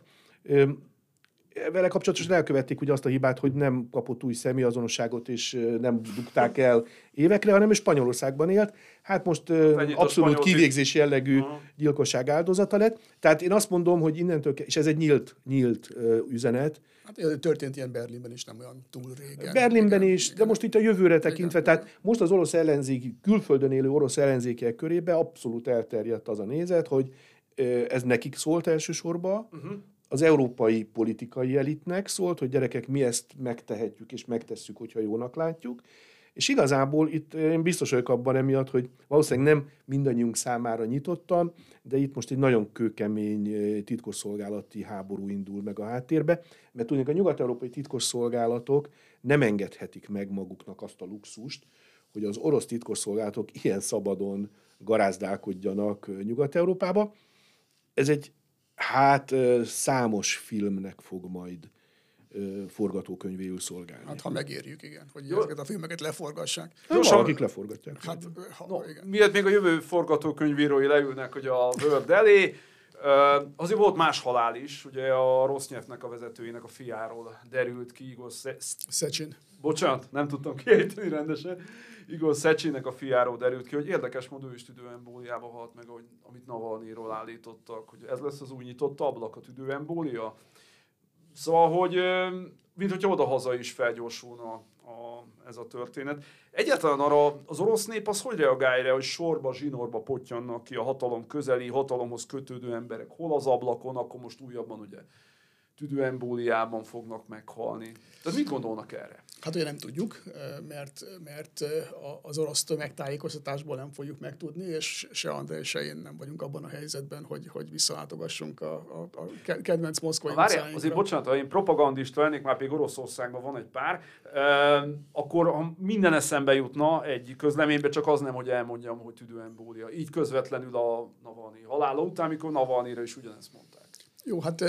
Vele kapcsolatosan elkövették ugye azt a hibát, hogy nem kapott új személyazonosságot, és nem dugták el évekre, hanem ő Spanyolországban élt. Hát most Ennyit abszolút kivégzés jellegű uh-huh. gyilkosság áldozata lett. Tehát én azt mondom, hogy innentől, és ez egy nyílt, nyílt üzenet. Hát történt ilyen Berlinben is, nem olyan túl régen. Berlinben igen, is, igen. De most itt a jövőre tekintve, igen, tehát igen. most az orosz ellenzéki, külföldön élő orosz ellenzékiek körébe abszolút elterjedt az a nézet, hogy ez nekik szólt elsősorban, uh-huh. az európai politikai elitnek szólt, hogy gyerekek, mi ezt megtehetjük és megtesszük, hogyha jónak látjuk. És igazából itt én biztos vagyok abban emiatt, hogy valószínűleg nem mindannyiunk számára nyitottan, de itt most egy nagyon kőkemény titkosszolgálati háború indul meg a háttérbe, mert tudjuk, a nyugat-európai titkosszolgálatok nem engedhetik meg maguknak azt a luxust, hogy az orosz titkosszolgálatok ilyen szabadon garázdálkodjanak Nyugat-Európába. Ez egy Hát számos filmnek fog majd forgatókönyvéül szolgálni. Hát ha megérjük, igen, hogy Jó. ezeket a filmeket leforgassák. Gyorsan, akik leforgatják. Hát, ha, no, igen. Miért még a jövő forgatókönyvírói leülnek hogy a Word elé, uh, azért volt más halál is, ugye a Rosnyefnek a vezetőjének a fiáról derült ki, Igor Szecsin. Bocsánat, nem tudtam kiejteni rendesen. Igor Szecsinnek a fiáról derült ki, hogy érdekes módon ő is tüdőembóliába halt meg, ahogy, amit Navalnyiról állítottak, hogy ez lesz az új nyitott ablak, a tüdőembólia. Szóval, hogy mint hogyha oda-haza is felgyorsulna a, ez a történet. Egyáltalán arra az orosz nép az hogy reagálja rá, hogy sorba, zsinórba pottyannak ki a hatalom közeli, hatalomhoz kötődő emberek, hol az ablakon, akkor most újabban ugye tüdőembóliában fognak meghalni. Tehát mit gondolnak erre? Hát ugye nem tudjuk, mert, mert az orosz tömegtájékoztatásból nem fogjuk megtudni, és se Andrej, se én nem vagyunk abban a helyzetben, hogy, hogy visszalátogassunk a, a, a kedvenc moszkvai utcáinkra. Azért bocsánat, ha én propagandista lennék, már még Oroszországban van egy pár, euh, akkor ha minden eszembe jutna egy közleménybe, csak az nem, hogy elmondjam, hogy tüdőembólia. Így közvetlenül a Navalnyi halála után, amikor Navalnyira is ugyanezt mondták. Jó, hát...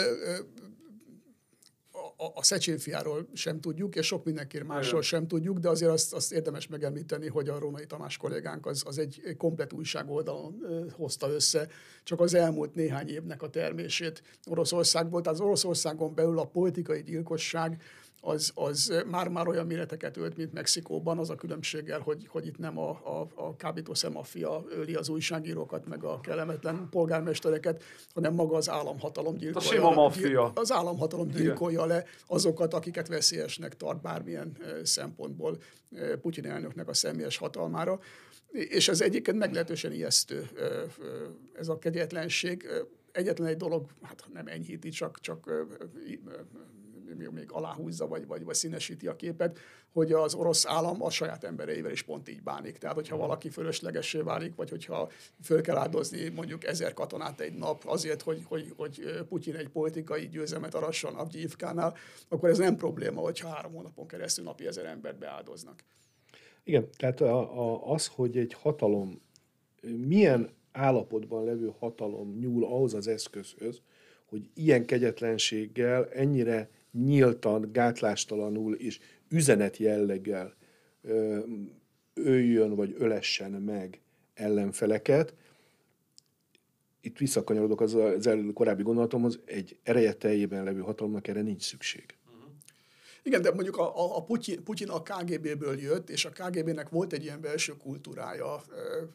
a Szecsin fiáról sem tudjuk, és sok mindenki másról sem tudjuk, de azért azt, azt érdemes megemlíteni, hogy a Rónai Tamás kollégánk az, az egy komplet újságoldalon hozta össze csak az elmúlt néhány évnek a termését Oroszországból. Tehát az Oroszországon belül a politikai gyilkosság az, az már-már olyan méreteket ölt, mint Mexikóban, az a különbséggel, hogy, hogy itt nem a, a, a kábítószer maffia öli az újságírókat, meg a kellemetlen polgármestereket, hanem maga az államhatalom gyilkolja. A sima maffia. Az államhatalom gyilkolja le azokat, akiket veszélyesnek tart bármilyen szempontból Putyin elnöknek a személyes hatalmára. És ez egyébként meglehetősen ijesztő, ez a kegyetlenség. Egyetlen egy dolog, hát nem enyhíti, csak, csak még, még aláhúzza, vagy, vagy, vagy színesíti a képet, hogy az orosz állam a saját embereivel is pont így bánik. Tehát, hogyha valaki fölöslegessé válik, vagy hogyha föl kell áldozni mondjuk ezer katonát egy nap azért, hogy, hogy, hogy Putyin egy politikai győzelmet arasson Avgyivkánál, akkor ez nem probléma, hogyha három hónapon keresztül napi ezer embert beáldoznak. Igen, tehát a, a, az, hogy egy hatalom, milyen állapotban levő hatalom nyúl ahhoz az eszközhöz, hogy ilyen kegyetlenséggel, ennyire nyíltan, gátlástalanul és üzenet jelleggel ö, öljön vagy ölessen meg ellenfeleket. Itt visszakanyarodok az, az korábbi gondolatomhoz, egy ereje teljében levő hatalomnak erre nincs szükség. Igen, de mondjuk a, a Putyin, Putyin a ká gé béből jött, és a ká gé bének volt egy ilyen belső kultúrája a,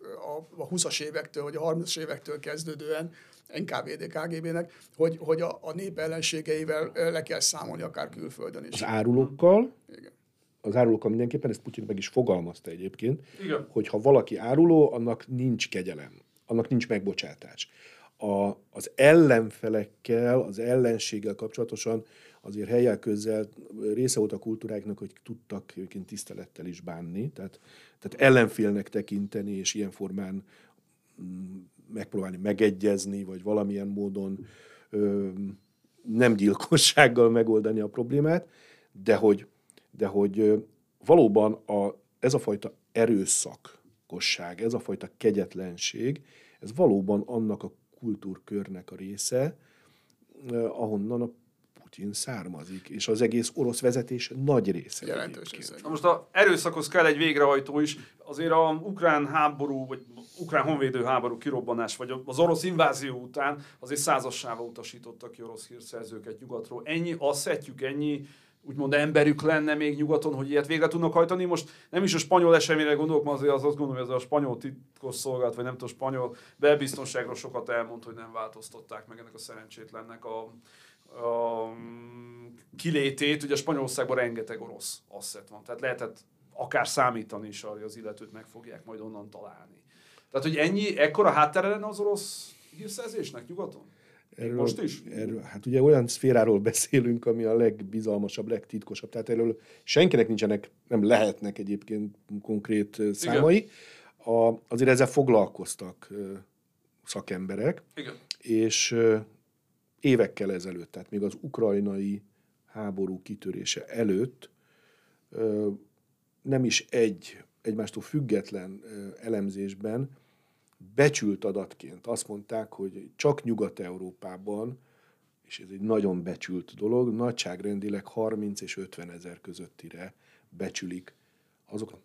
a huszas évektől, vagy a harmincas évektől kezdődően, en ká vé dé ká gé bének, hogy, hogy a, a nép ellenségeivel le kell számolni akár külföldön is. Az árulókkal, Igen. az árulókkal mindenképpen, ezt Putyin meg is fogalmazta egyébként, Igen. hogy ha valaki áruló, annak nincs kegyelem, annak nincs megbocsátás. A, az ellenfelekkel, az ellenséggel kapcsolatosan azért helyjel közzel része volt a kultúráknak, hogy tudtak tisztelettel is bánni, tehát, tehát ellenfélnek tekinteni, és ilyen formán megpróbálni megegyezni, vagy valamilyen módon ö, nem gyilkossággal megoldani a problémát, de hogy, de hogy ö, valóban a, ez a fajta erőszakosság, ez a fajta kegyetlenség, ez valóban annak a kultúrkörnek a része, eh, ahonnan a Putyin származik, és az egész orosz vezetés nagy része. Jelentős része. Na most az erőszakhoz kell egy végrehajtó is. Azért a ukrán háború, vagy ukrán honvédő háború kirobbanás, vagy az orosz invázió után azért százassával utasítottak ki orosz hírszerzőket nyugatról. Ennyi asszettjük, ennyi úgymond emberük lenne még nyugaton, hogy ilyet végre tudnak hajtani. Most nem is a spanyol eseményre gondolok, mert azért az azt gondolom, hogy ez a spanyol titkosszolgálat, vagy nem tudom, a spanyol belbiztonságról sokat elmond, hogy nem változtatták meg ennek a szerencsétlennek a, a kilétét. Ugye a Spanyolországban rengeteg orosz asszett van. Tehát lehetett akár számítani is arra, hogy az illetőt meg fogják majd onnan találni. Tehát, hogy ennyi, ekkora háttere lenne az orosz hírszerzésnek nyugaton? Erről, Most is? Erről, hát ugye olyan szféráról beszélünk, ami a legbizalmasabb, legtitkosabb. Tehát erről senkinek nincsenek, nem lehetnek egyébként konkrét számai. A, azért ezzel foglalkoztak szakemberek. Igen. És évekkel ezelőtt, tehát még az ukrajnai háború kitörése előtt nem is egy egymástól független elemzésben becsült adatként azt mondták, hogy csak Nyugat-Európában, és ez egy nagyon becsült dolog, nagyságrendileg harminc és ötven ezer közöttire becsülik azok.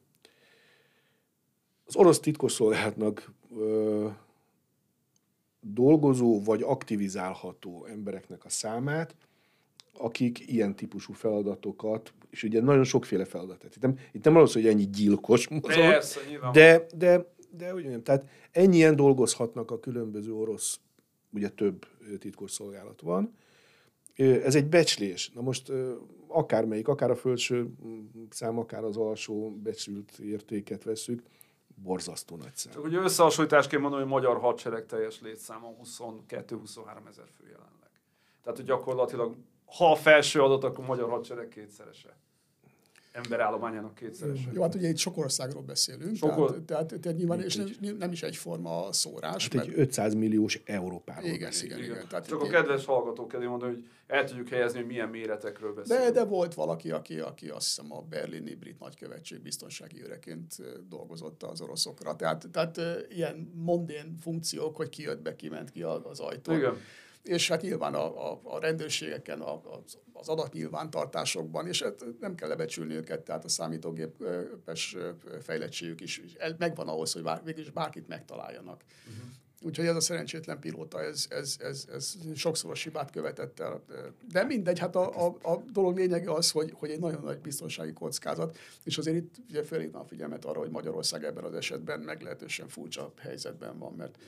Az orosz titkosszolgálatnak ö, dolgozó vagy aktivizálható embereknek a számát, akik ilyen típusú feladatokat, és ugye nagyon sokféle feladat. Itt nem, itt nem arról szól, hogy ennyi gyilkos mozog, Persze, nyilván. de, de, de úgy mondjam, tehát ennyien dolgozhatnak a különböző orosz, ugye több titkosszolgálat van. Ez egy becslés. Na most akármelyik, akár a felső szám, akár az alsó becsült értéket vesszük, borzasztó nagy szám. Csak ugye összehasonlításként mondom, hogy a magyar hadsereg teljes létszáma huszonkettő-huszonhárom ezer fő jelenleg. Tehát, hogy gyakorlatilag, ha a felső adat, akkor a magyar hadsereg kétszerese. Emberállományának kétszerese. Jó, hát ugye itt sok országról beszélünk, Sok tehát, or- tehát, tehát nyilván, és nem, nem is egyforma a szórás. Hát mert... egy ötszáz milliós Európáról Igen, beszélünk. igen, igen. Tehát Csak itt- a kedves hallgatók elé mondani, hogy el tudjuk helyezni, hogy milyen méretekről beszélünk. De, de volt valaki, aki, aki azt hiszem a berlini brit nagykövetség biztonsági őreként dolgozott az oroszokra. Tehát, tehát ilyen mondén funkciók, hogy ki jött be, ki ment ki az ajtón. Igen. És hát nyilván a, a, a rendőrségeken, a, az, az adatnyilvántartásokban, és hát nem kell lebecsülni őket, tehát a számítógépes fejlettségük is megvan ahhoz, hogy bár, végülis bárkit megtaláljanak. Uh-huh. Úgyhogy ez a szerencsétlen pilóta, ez, ez, ez, ez sokszoros hibát követett el. De mindegy, hát a, a, a dolog lényege az, hogy, hogy egy nagyon nagy biztonsági kockázat, és azért itt ugye felhívnám a figyelmet arra, hogy Magyarország ebben az esetben meglehetősen furcsa helyzetben van, mert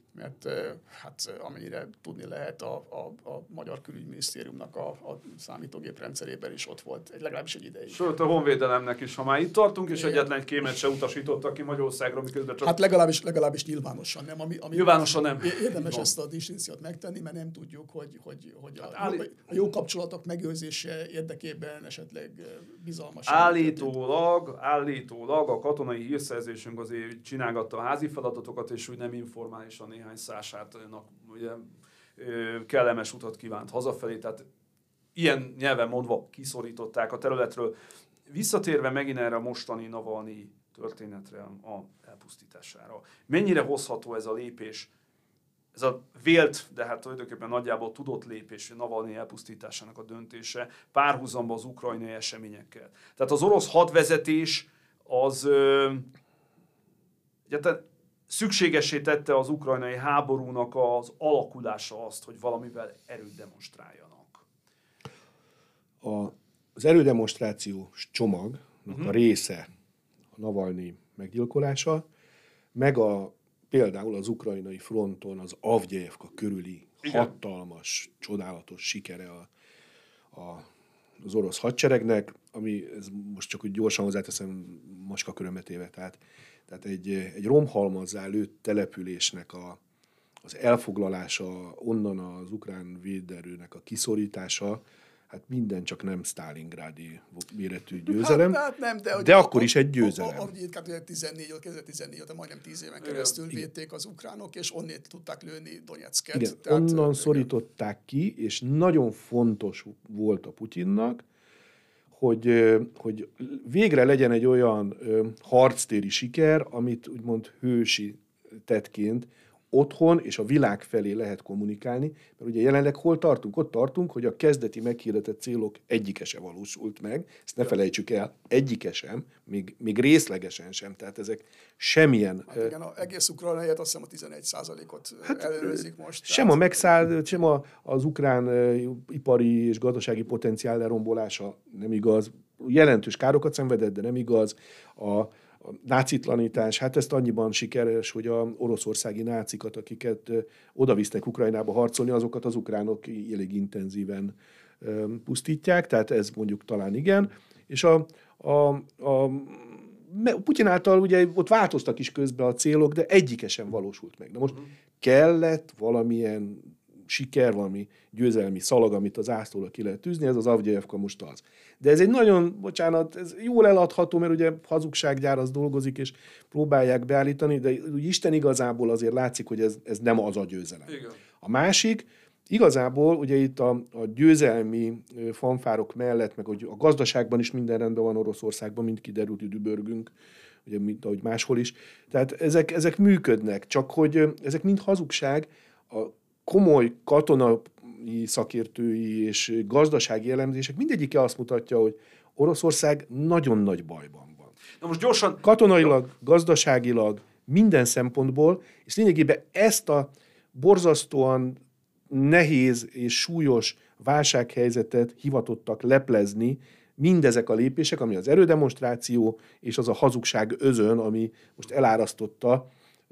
mert hát amennyire tudni lehet, a, a, a Magyar Külügyminisztériumnak a, a számítógép rendszerében is ott volt, egy, legalábbis egy ideig. Sőt, a honvédelemnek is, ha már itt tartunk, és Igen. egyetlen egy kémet se utasítottak ki Magyarországra, miközben csak... Hát legalábbis, legalábbis nyilvánosan nem. Ami, ami Nyilvánosan nem. Érdemes ezt a distinkciót megtenni, mert nem tudjuk, hogy, hogy, hogy a, hát állí... a jó kapcsolatok megőrzése érdekében esetleg bizalmas. Állítólag, állítólag a katonai hírszerzésünk azért csinálgatta a házi feladatokat, és úgy nem informálisan néhány szásátnak ugye, kellemes utat kívánt hazafelé, tehát ilyen nyelven mondva kiszorították a területről. Visszatérve megint erre a mostani Navalnyi történetre, a elpusztítására. Mennyire hozható ez a lépés, ez a vélt, de hát tulajdonképpen nagyjából tudott lépés, Navalnyi elpusztításának a döntése párhuzamba az ukrajnai eseményekkel. Tehát az orosz hadvezetés az ö, egyáltalán szükségessé tette az ukrajnai háborúnak az alakulása azt, hogy valamivel erőt demonstráljanak. A, az erődemonstrációs csomagnak uh-huh. a része a Navalnyi meggyilkolása, meg a, például az ukrajnai fronton az Avgyejevka körüli Igen. hatalmas, csodálatos sikere a, a, az orosz hadseregnek, ami ez most csak úgy gyorsan hozzáteszem macska körömbetéve, tehát Tehát egy, egy romhalmazzá lőtt településnek a, az elfoglalása, onnan az ukrán véderőnek a kiszorítása, hát minden csak nem sztálingrádi méretű győzelem, hát, hát nem, de, de akkor a, is egy győzelem. A, a, a tizennégy, kétezer-tizennégy óta majdnem tíz éven keresztül Igen. védték az ukránok, és onnét tudták lőni Donyecket. Igen, tehát, onnan igen. szorították ki, és nagyon fontos volt a Putyinnak, hogy, hogy végre legyen egy olyan harctéri siker, amit úgymond hősi tettként otthon és a világ felé lehet kommunikálni, mert ugye jelenleg hol tartunk? Ott tartunk, hogy a kezdeti meghirdetett célok egyike se valósult meg, ezt ne felejtsük el, egyike sem, még, még részlegesen sem, tehát ezek semmilyen... Hát igen, az egész Ukrajna helyett azt hiszem a tizenegy százalékot hát, ellenőrzik most. Sem tehát... a megszáll, sem a, az ukrán uh, ipari és gazdasági potenciál lerombolása nem igaz, jelentős károkat szenvedett, de nem igaz, a A nácitlanítás, hát ezt annyiban sikeres, hogy a oroszországi nácikat, akiket odavisznek Ukrajnába harcolni, azokat az ukránok elég intenzíven pusztítják, tehát ez mondjuk talán igen. És a, a, a Putyin által ugye ott változtak is közben a célok, de egyike sem valósult meg. Na most kellett valamilyen siker, valami győzelmi szalag, amit az ászlóra ki lehet tűzni, ez az Avgyejevka most az. De ez egy nagyon, bocsánat, ez jól eladható, mert ugye hazugsággyár az dolgozik, és próbálják beállítani, de úgy Isten igazából azért látszik, hogy ez, ez nem az a győzelem. Igen. A másik, igazából ugye itt a, a győzelmi fanfárok mellett, meg hogy a gazdaságban is minden rendben van Oroszországban, mint kiderült, dübörgünk, ugye mint ahogy máshol is. Tehát ezek, ezek működnek, csak hogy ezek mind hazugság. A komoly katonai szakértői és gazdasági elemzések mindegyike azt mutatja, hogy Oroszország nagyon nagy bajban van. Na most gyorsan... Katonailag, gazdaságilag, minden szempontból, és lényegében ezt a borzasztóan nehéz és súlyos válsághelyzetet hivatottak leplezni mindezek a lépések, ami az erődemonstráció és az a hazugság özön, ami most elárasztotta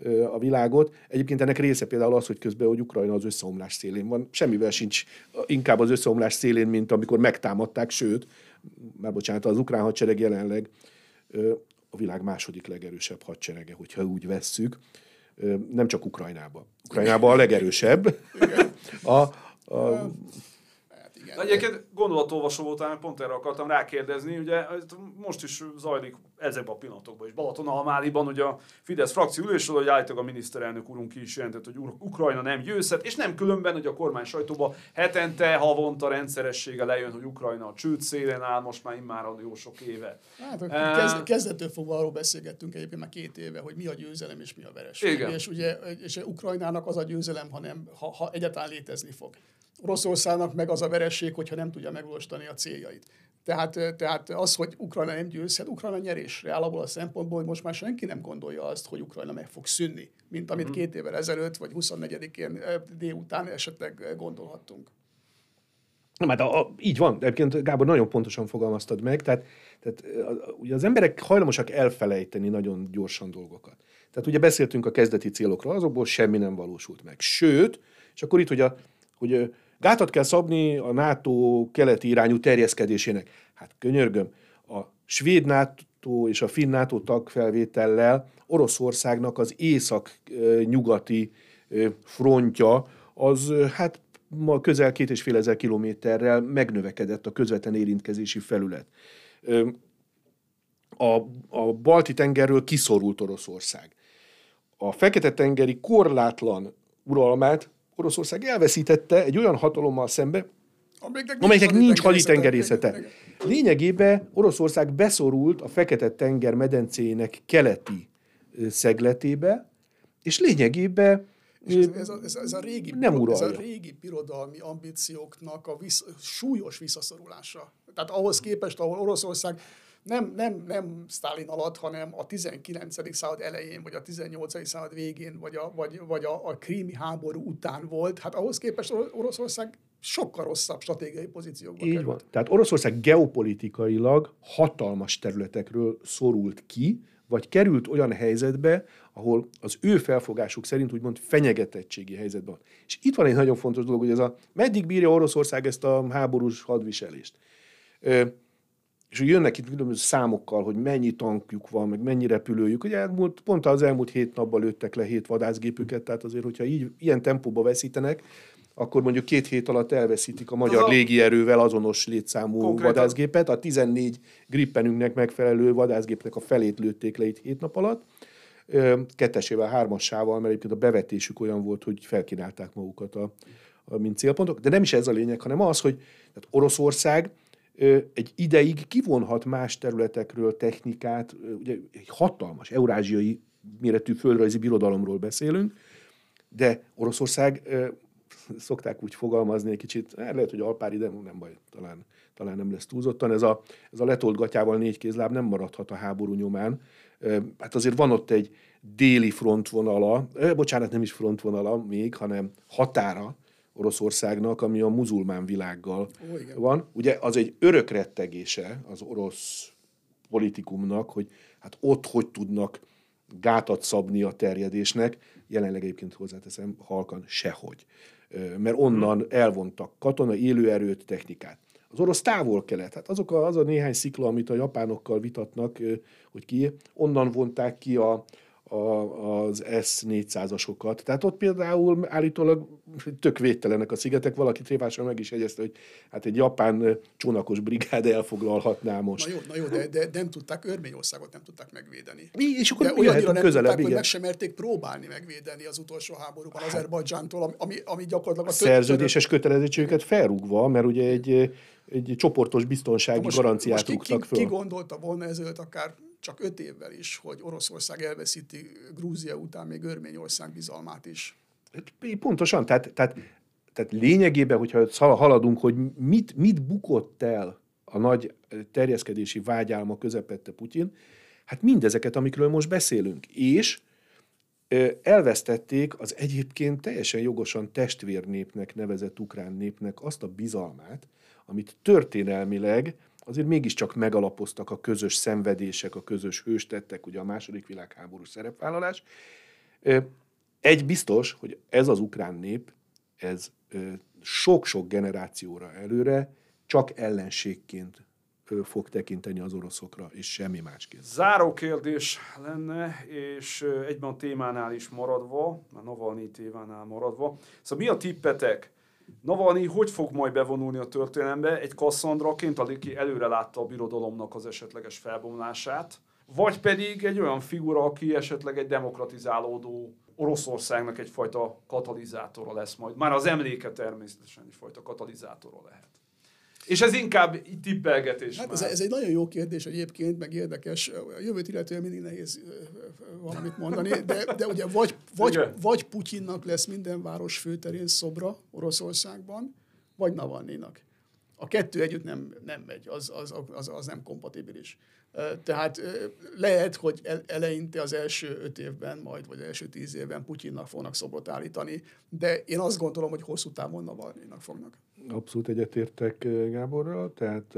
a világot. Egyébként ennek része például az, hogy közben, hogy Ukrajna az összeomlás szélén van. Semmivel sincs inkább az összeomlás szélén, mint amikor megtámadták, sőt, már bocsánat, az ukrán hadsereg jelenleg a világ második legerősebb hadserege, hogyha úgy vesszük. Nem csak Ukrajnában. Ukrajnában a legerősebb. A, a, De egyébként gondolatolvasó voltál, pont erre akartam rákérdezni, ugye most is zajlik ezekben a pillanatokban is Balatonalmádiban, ugye a Fidesz frakció ülésről, hogy állítólag a miniszterelnök úrunk ki is jelentett, hogy Ukrajna nem győzhet, és nem különben, hogy a kormány sajtóban hetente, havonta rendszeressége lejön, hogy Ukrajna a csőd szélén áll, most már immáron jó sok éve. Hát, kezd, kezdettől fogva arról beszélgettünk egyébként már két éve, hogy mi a győzelem és mi a vereség. Igen. És ugye és Ukrajnának az a győzelem, ha, nem, ha, ha egyáltalán létezni fog. Oroszországnak meg az a veresség, hogyha nem tudja megvalósítani a céljait. Tehát, tehát az, hogy Ukrajna nem győzhet, Ukrajna nyerésre áll abból a szempontból, hogy most már senki nem gondolja azt, hogy Ukrajna meg fog szűnni, mint amit két évvel ezelőtt, vagy huszonnegyedikén délután esetleg gondolhattunk. Na, hát a, a, így van, de egyébként Gábor nagyon pontosan fogalmaztad meg, tehát, tehát ugye az emberek hajlamosak elfelejteni nagyon gyorsan dolgokat. Tehát ugye beszéltünk a kezdeti célokról, azokból semmi nem valósult meg. Sőt, és akkor itt, hogy, a, hogy gátat kell szabni a NATO keleti irányú terjeszkedésének. Hát könyörgöm, a svéd NATO és a finn NATO tagfelvétellel Oroszországnak az észak-nyugati frontja az hát ma közel két és fél ezer kilométerrel megnövekedett a közvetlen érintkezési felület. A, a Balti-tengerről kiszorult Oroszország. A Fekete-tengeri korlátlan uralmát Oroszország elveszítette egy olyan hatalommal szembe, amelynek nincs haditengerészete. Lényegében Oroszország beszorult a Fekete-tenger medencéjének keleti szegletébe, és lényegében ez, ez, a, ez, a, ez, a régi, nem ez a régi birodalmi ambícióknak a visz, súlyos visszaszorulása. Tehát ahhoz képest, ahol Oroszország nem, nem, nem Sztálin alatt, hanem a tizenkilencedik század elején, vagy a tizennyolcadik század végén, vagy a, vagy, vagy a, a krími háború után volt, hát ahhoz képest Oroszország sokkal rosszabb stratégiai pozíciókba Így került. van. Tehát Oroszország geopolitikailag hatalmas területekről szorult ki, vagy került olyan helyzetbe, ahol az ő felfogásuk szerint úgymond fenyegetettségi helyzetben van. És itt van egy nagyon fontos dolog, hogy ez a meddig bírja Oroszország ezt a háborús hadviselést. Ö, és hogy jönnek itt különböző számokkal, hogy mennyi tankjuk van, meg mennyi repülőjük. Ugye elmúlt, pont az elmúlt hét napban lőttek le hét vadászgépüket, tehát azért, hogyha így, ilyen tempóba veszítenek, akkor mondjuk két hét alatt elveszítik a magyar a... légierővel azonos létszámú konkrétan vadászgépet. A tizennégy Grippenünknek megfelelő vadászgépnek a felét lőtték le itt hét nap alatt. Kettesével, hármassával, mert egyébként a bevetésük olyan volt, hogy felkínálták magukat, a, a, mint célpontok. De nem is ez a lényeg, hanem az, hogy tehát Oroszország egy ideig kivonhat más területekről technikát, ugye egy hatalmas eurázsiai méretű földrajzi birodalomról beszélünk, de Oroszország, szokták úgy fogalmazni egy kicsit, lehet, hogy alpári, de nem baj, talán, talán nem lesz túlzottan, ez a, ez a letolt gatyával négy kézláb nem maradhat a háború nyomán. Hát azért van ott egy déli frontvonala, bocsánat, nem is frontvonala még, hanem határa Oroszországnak, ami a muzulmán világgal Ó, van. Ugye az egy örök rettegése az orosz politikumnak, hogy hát ott hogy tudnak gátat szabni a terjedésnek, jelenleg egyébként hozzáteszem, halkan sehogy. Mert onnan elvontak katonai élőerőt, technikát. Az orosz távol-kelet, hát azok a, az a néhány szikla, amit a japánokkal vitatnak, hogy ki, onnan vonták ki a, a, az S négyszázasokat. Tehát ott például állítólag tök védtelenek a szigetek, valaki tréfásan meg is jegyezte, hogy hát egy japán csónakos brigád elfoglalhatná most. Na jó, na jó de, de nem tudták, Örményországot nem tudták megvédeni. Mi, és akkor de olyannyira nem közelebb, tudták, igen. hogy meg sem merték próbálni megvédeni az utolsó háborúban hát, Azerbajdzsántól, ami, ami gyakorlatilag a szerződéses kötelezettségüket felrúgva, mert ugye egy, egy csoportos biztonsági most, garanciát most rúgtak ki, föl. Ki gondolta volna ezelőtt akár csak öt évvel is, hogy Oroszország elveszíti Grúzia után még Örményország bizalmát is. Pontosan, tehát, tehát, tehát lényegében, hogyha haladunk, hogy mit, mit bukott el a nagy terjeszkedési vágyálma közepette Putyin, hát mindezeket, amikről most beszélünk. És elvesztették az egyébként teljesen jogosan testvérnépnek nevezett ukrán népnek azt a bizalmát, amit történelmileg azért mégiscsak megalapoztak a közös szenvedések, a közös hőstettek, ugye a második világháborús szerepvállalás. Egy biztos, hogy ez az ukrán nép, ez sok-sok generációra előre csak ellenségként fog tekinteni az oroszokra, és semmi másként. Záró kérdés lenne, és egyben a témánál is maradva, a Navalnyi témánál maradva. Szóval mi a tippetek? Navalnyi hogy fog majd bevonulni a történelembe egy Kasszandraként, aki előre látta a birodalomnak az esetleges felbomlását, vagy pedig egy olyan figura, aki esetleg egy demokratizálódó Oroszországnak egyfajta katalizátora lesz majd. Már az emléke természetesen egyfajta katalizátora lehet. És ez inkább tippelgetés. Hát ez, ez egy nagyon jó kérdés egyébként, meg érdekes. A jövőt illetően mindig nehéz valamit mondani, de, de ugye vagy, vagy, vagy Putyinnak lesz minden város főterén szobra Oroszországban, vagy Navalnyinak. A kettő együtt nem, nem megy, az, az, az, az nem kompatibilis. Tehát lehet, hogy eleinte az első öt évben majd, vagy első tíz évben Putyinnak fognak szobrot állítani, de én azt gondolom, hogy hosszú távon Navalnyinak fognak. Abszolút egyetértek Gáborral, tehát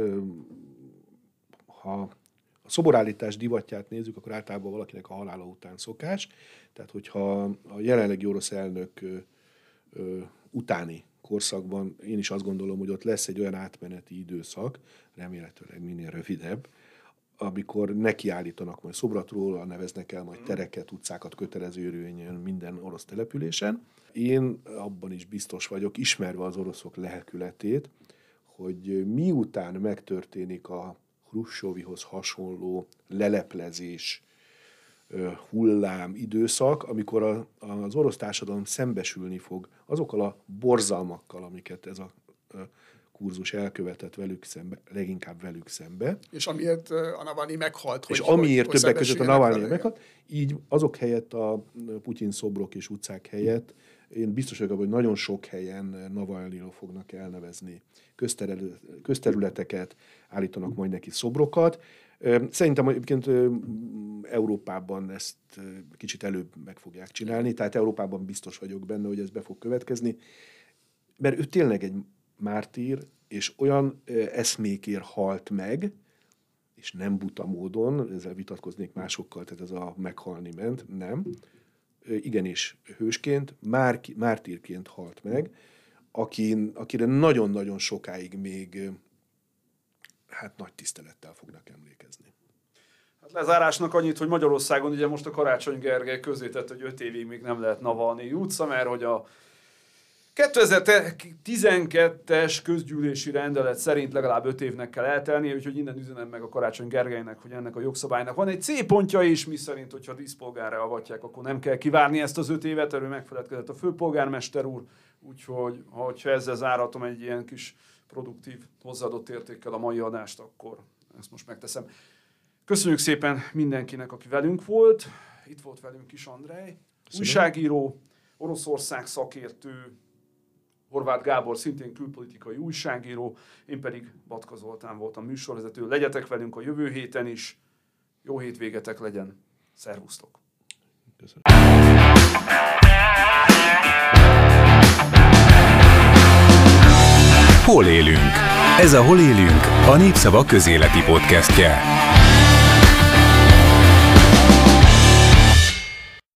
ha a szoborállítás divatját nézzük, akkor általában valakinek a halála után szokás. Tehát, hogyha a jelenlegi orosz elnök ö, ö, utáni korszakban én is azt gondolom, hogy ott lesz egy olyan átmeneti időszak, remélhetőleg minél rövidebb, amikor nekiállítanak majd szobrat róla, neveznek el majd tereket, utcákat kötelező érvényen minden orosz településen. Én abban is biztos vagyok, ismerve az oroszok lelkületét, hogy miután megtörténik a Hrussovihoz hasonló leleplezés, hullám időszak, amikor a, az orosz társadalom szembesülni fog azokkal a borzalmakkal, amiket ez a kurzus elkövetett velük szembe, leginkább velük szembe. És amiért a Navalnyi meghalt. És hogy, amiért hogy többek között a Navalnyi meghalt, így azok helyett a Putyin szobrok és utcák helyett én biztos vagyok, hogy nagyon sok helyen Navalnyiról fognak elnevezni közterületeket, állítanak majd neki szobrokat. Szerintem egyébként Európában ezt kicsit előbb meg fogják csinálni, tehát Európában biztos vagyok benne, hogy ez be fog következni, mert ő tényleg egy mártír, és olyan eszmékért halt meg, és nem buta módon, ezzel vitatkoznék másokkal, tehát ez a meghalni ment, nem. Igenis hősként, már, mártírként halt meg, akin, akire nagyon-nagyon sokáig még hát nagy tisztelettel fognak emlékezni. Hát lezárásnak annyit, hogy Magyarországon ugye most a Karácsony Gergely közzétett, hogy öt évig még nem lehet Navalnyi utca, mert hogy a kétezer-tizenkettes közgyűlési rendelet szerint legalább öt évnek kell eltelnie, úgyhogy innen üzenem meg a Karácsony Gergelynek, hogy ennek a jogszabálynak van egy C pontja is, miszerint, hogyha díszpolgárra avatják, akkor nem kell kivárni ezt az öt évet, erről megfeledkezett a főpolgármester úr, úgyhogy ha ezzel zárhatom egy ilyen kis produktív, hozzáadott értékkel a mai adást, akkor ezt most megteszem. Köszönjük szépen mindenkinek, aki velünk volt. Itt volt velünk Kis Andrej, újságíró, Oroszország szakértő, Horváth Gábor szintén külpolitikai újságíró, én pedig Batka Zoltán voltam műsorvezető. Legyetek velünk a jövő héten is. Jó hétvégetek legyen. Szervusztok! Köszönöm. Hol élünk? Ez a Hol élünk, a Népszava közéleti podcastje.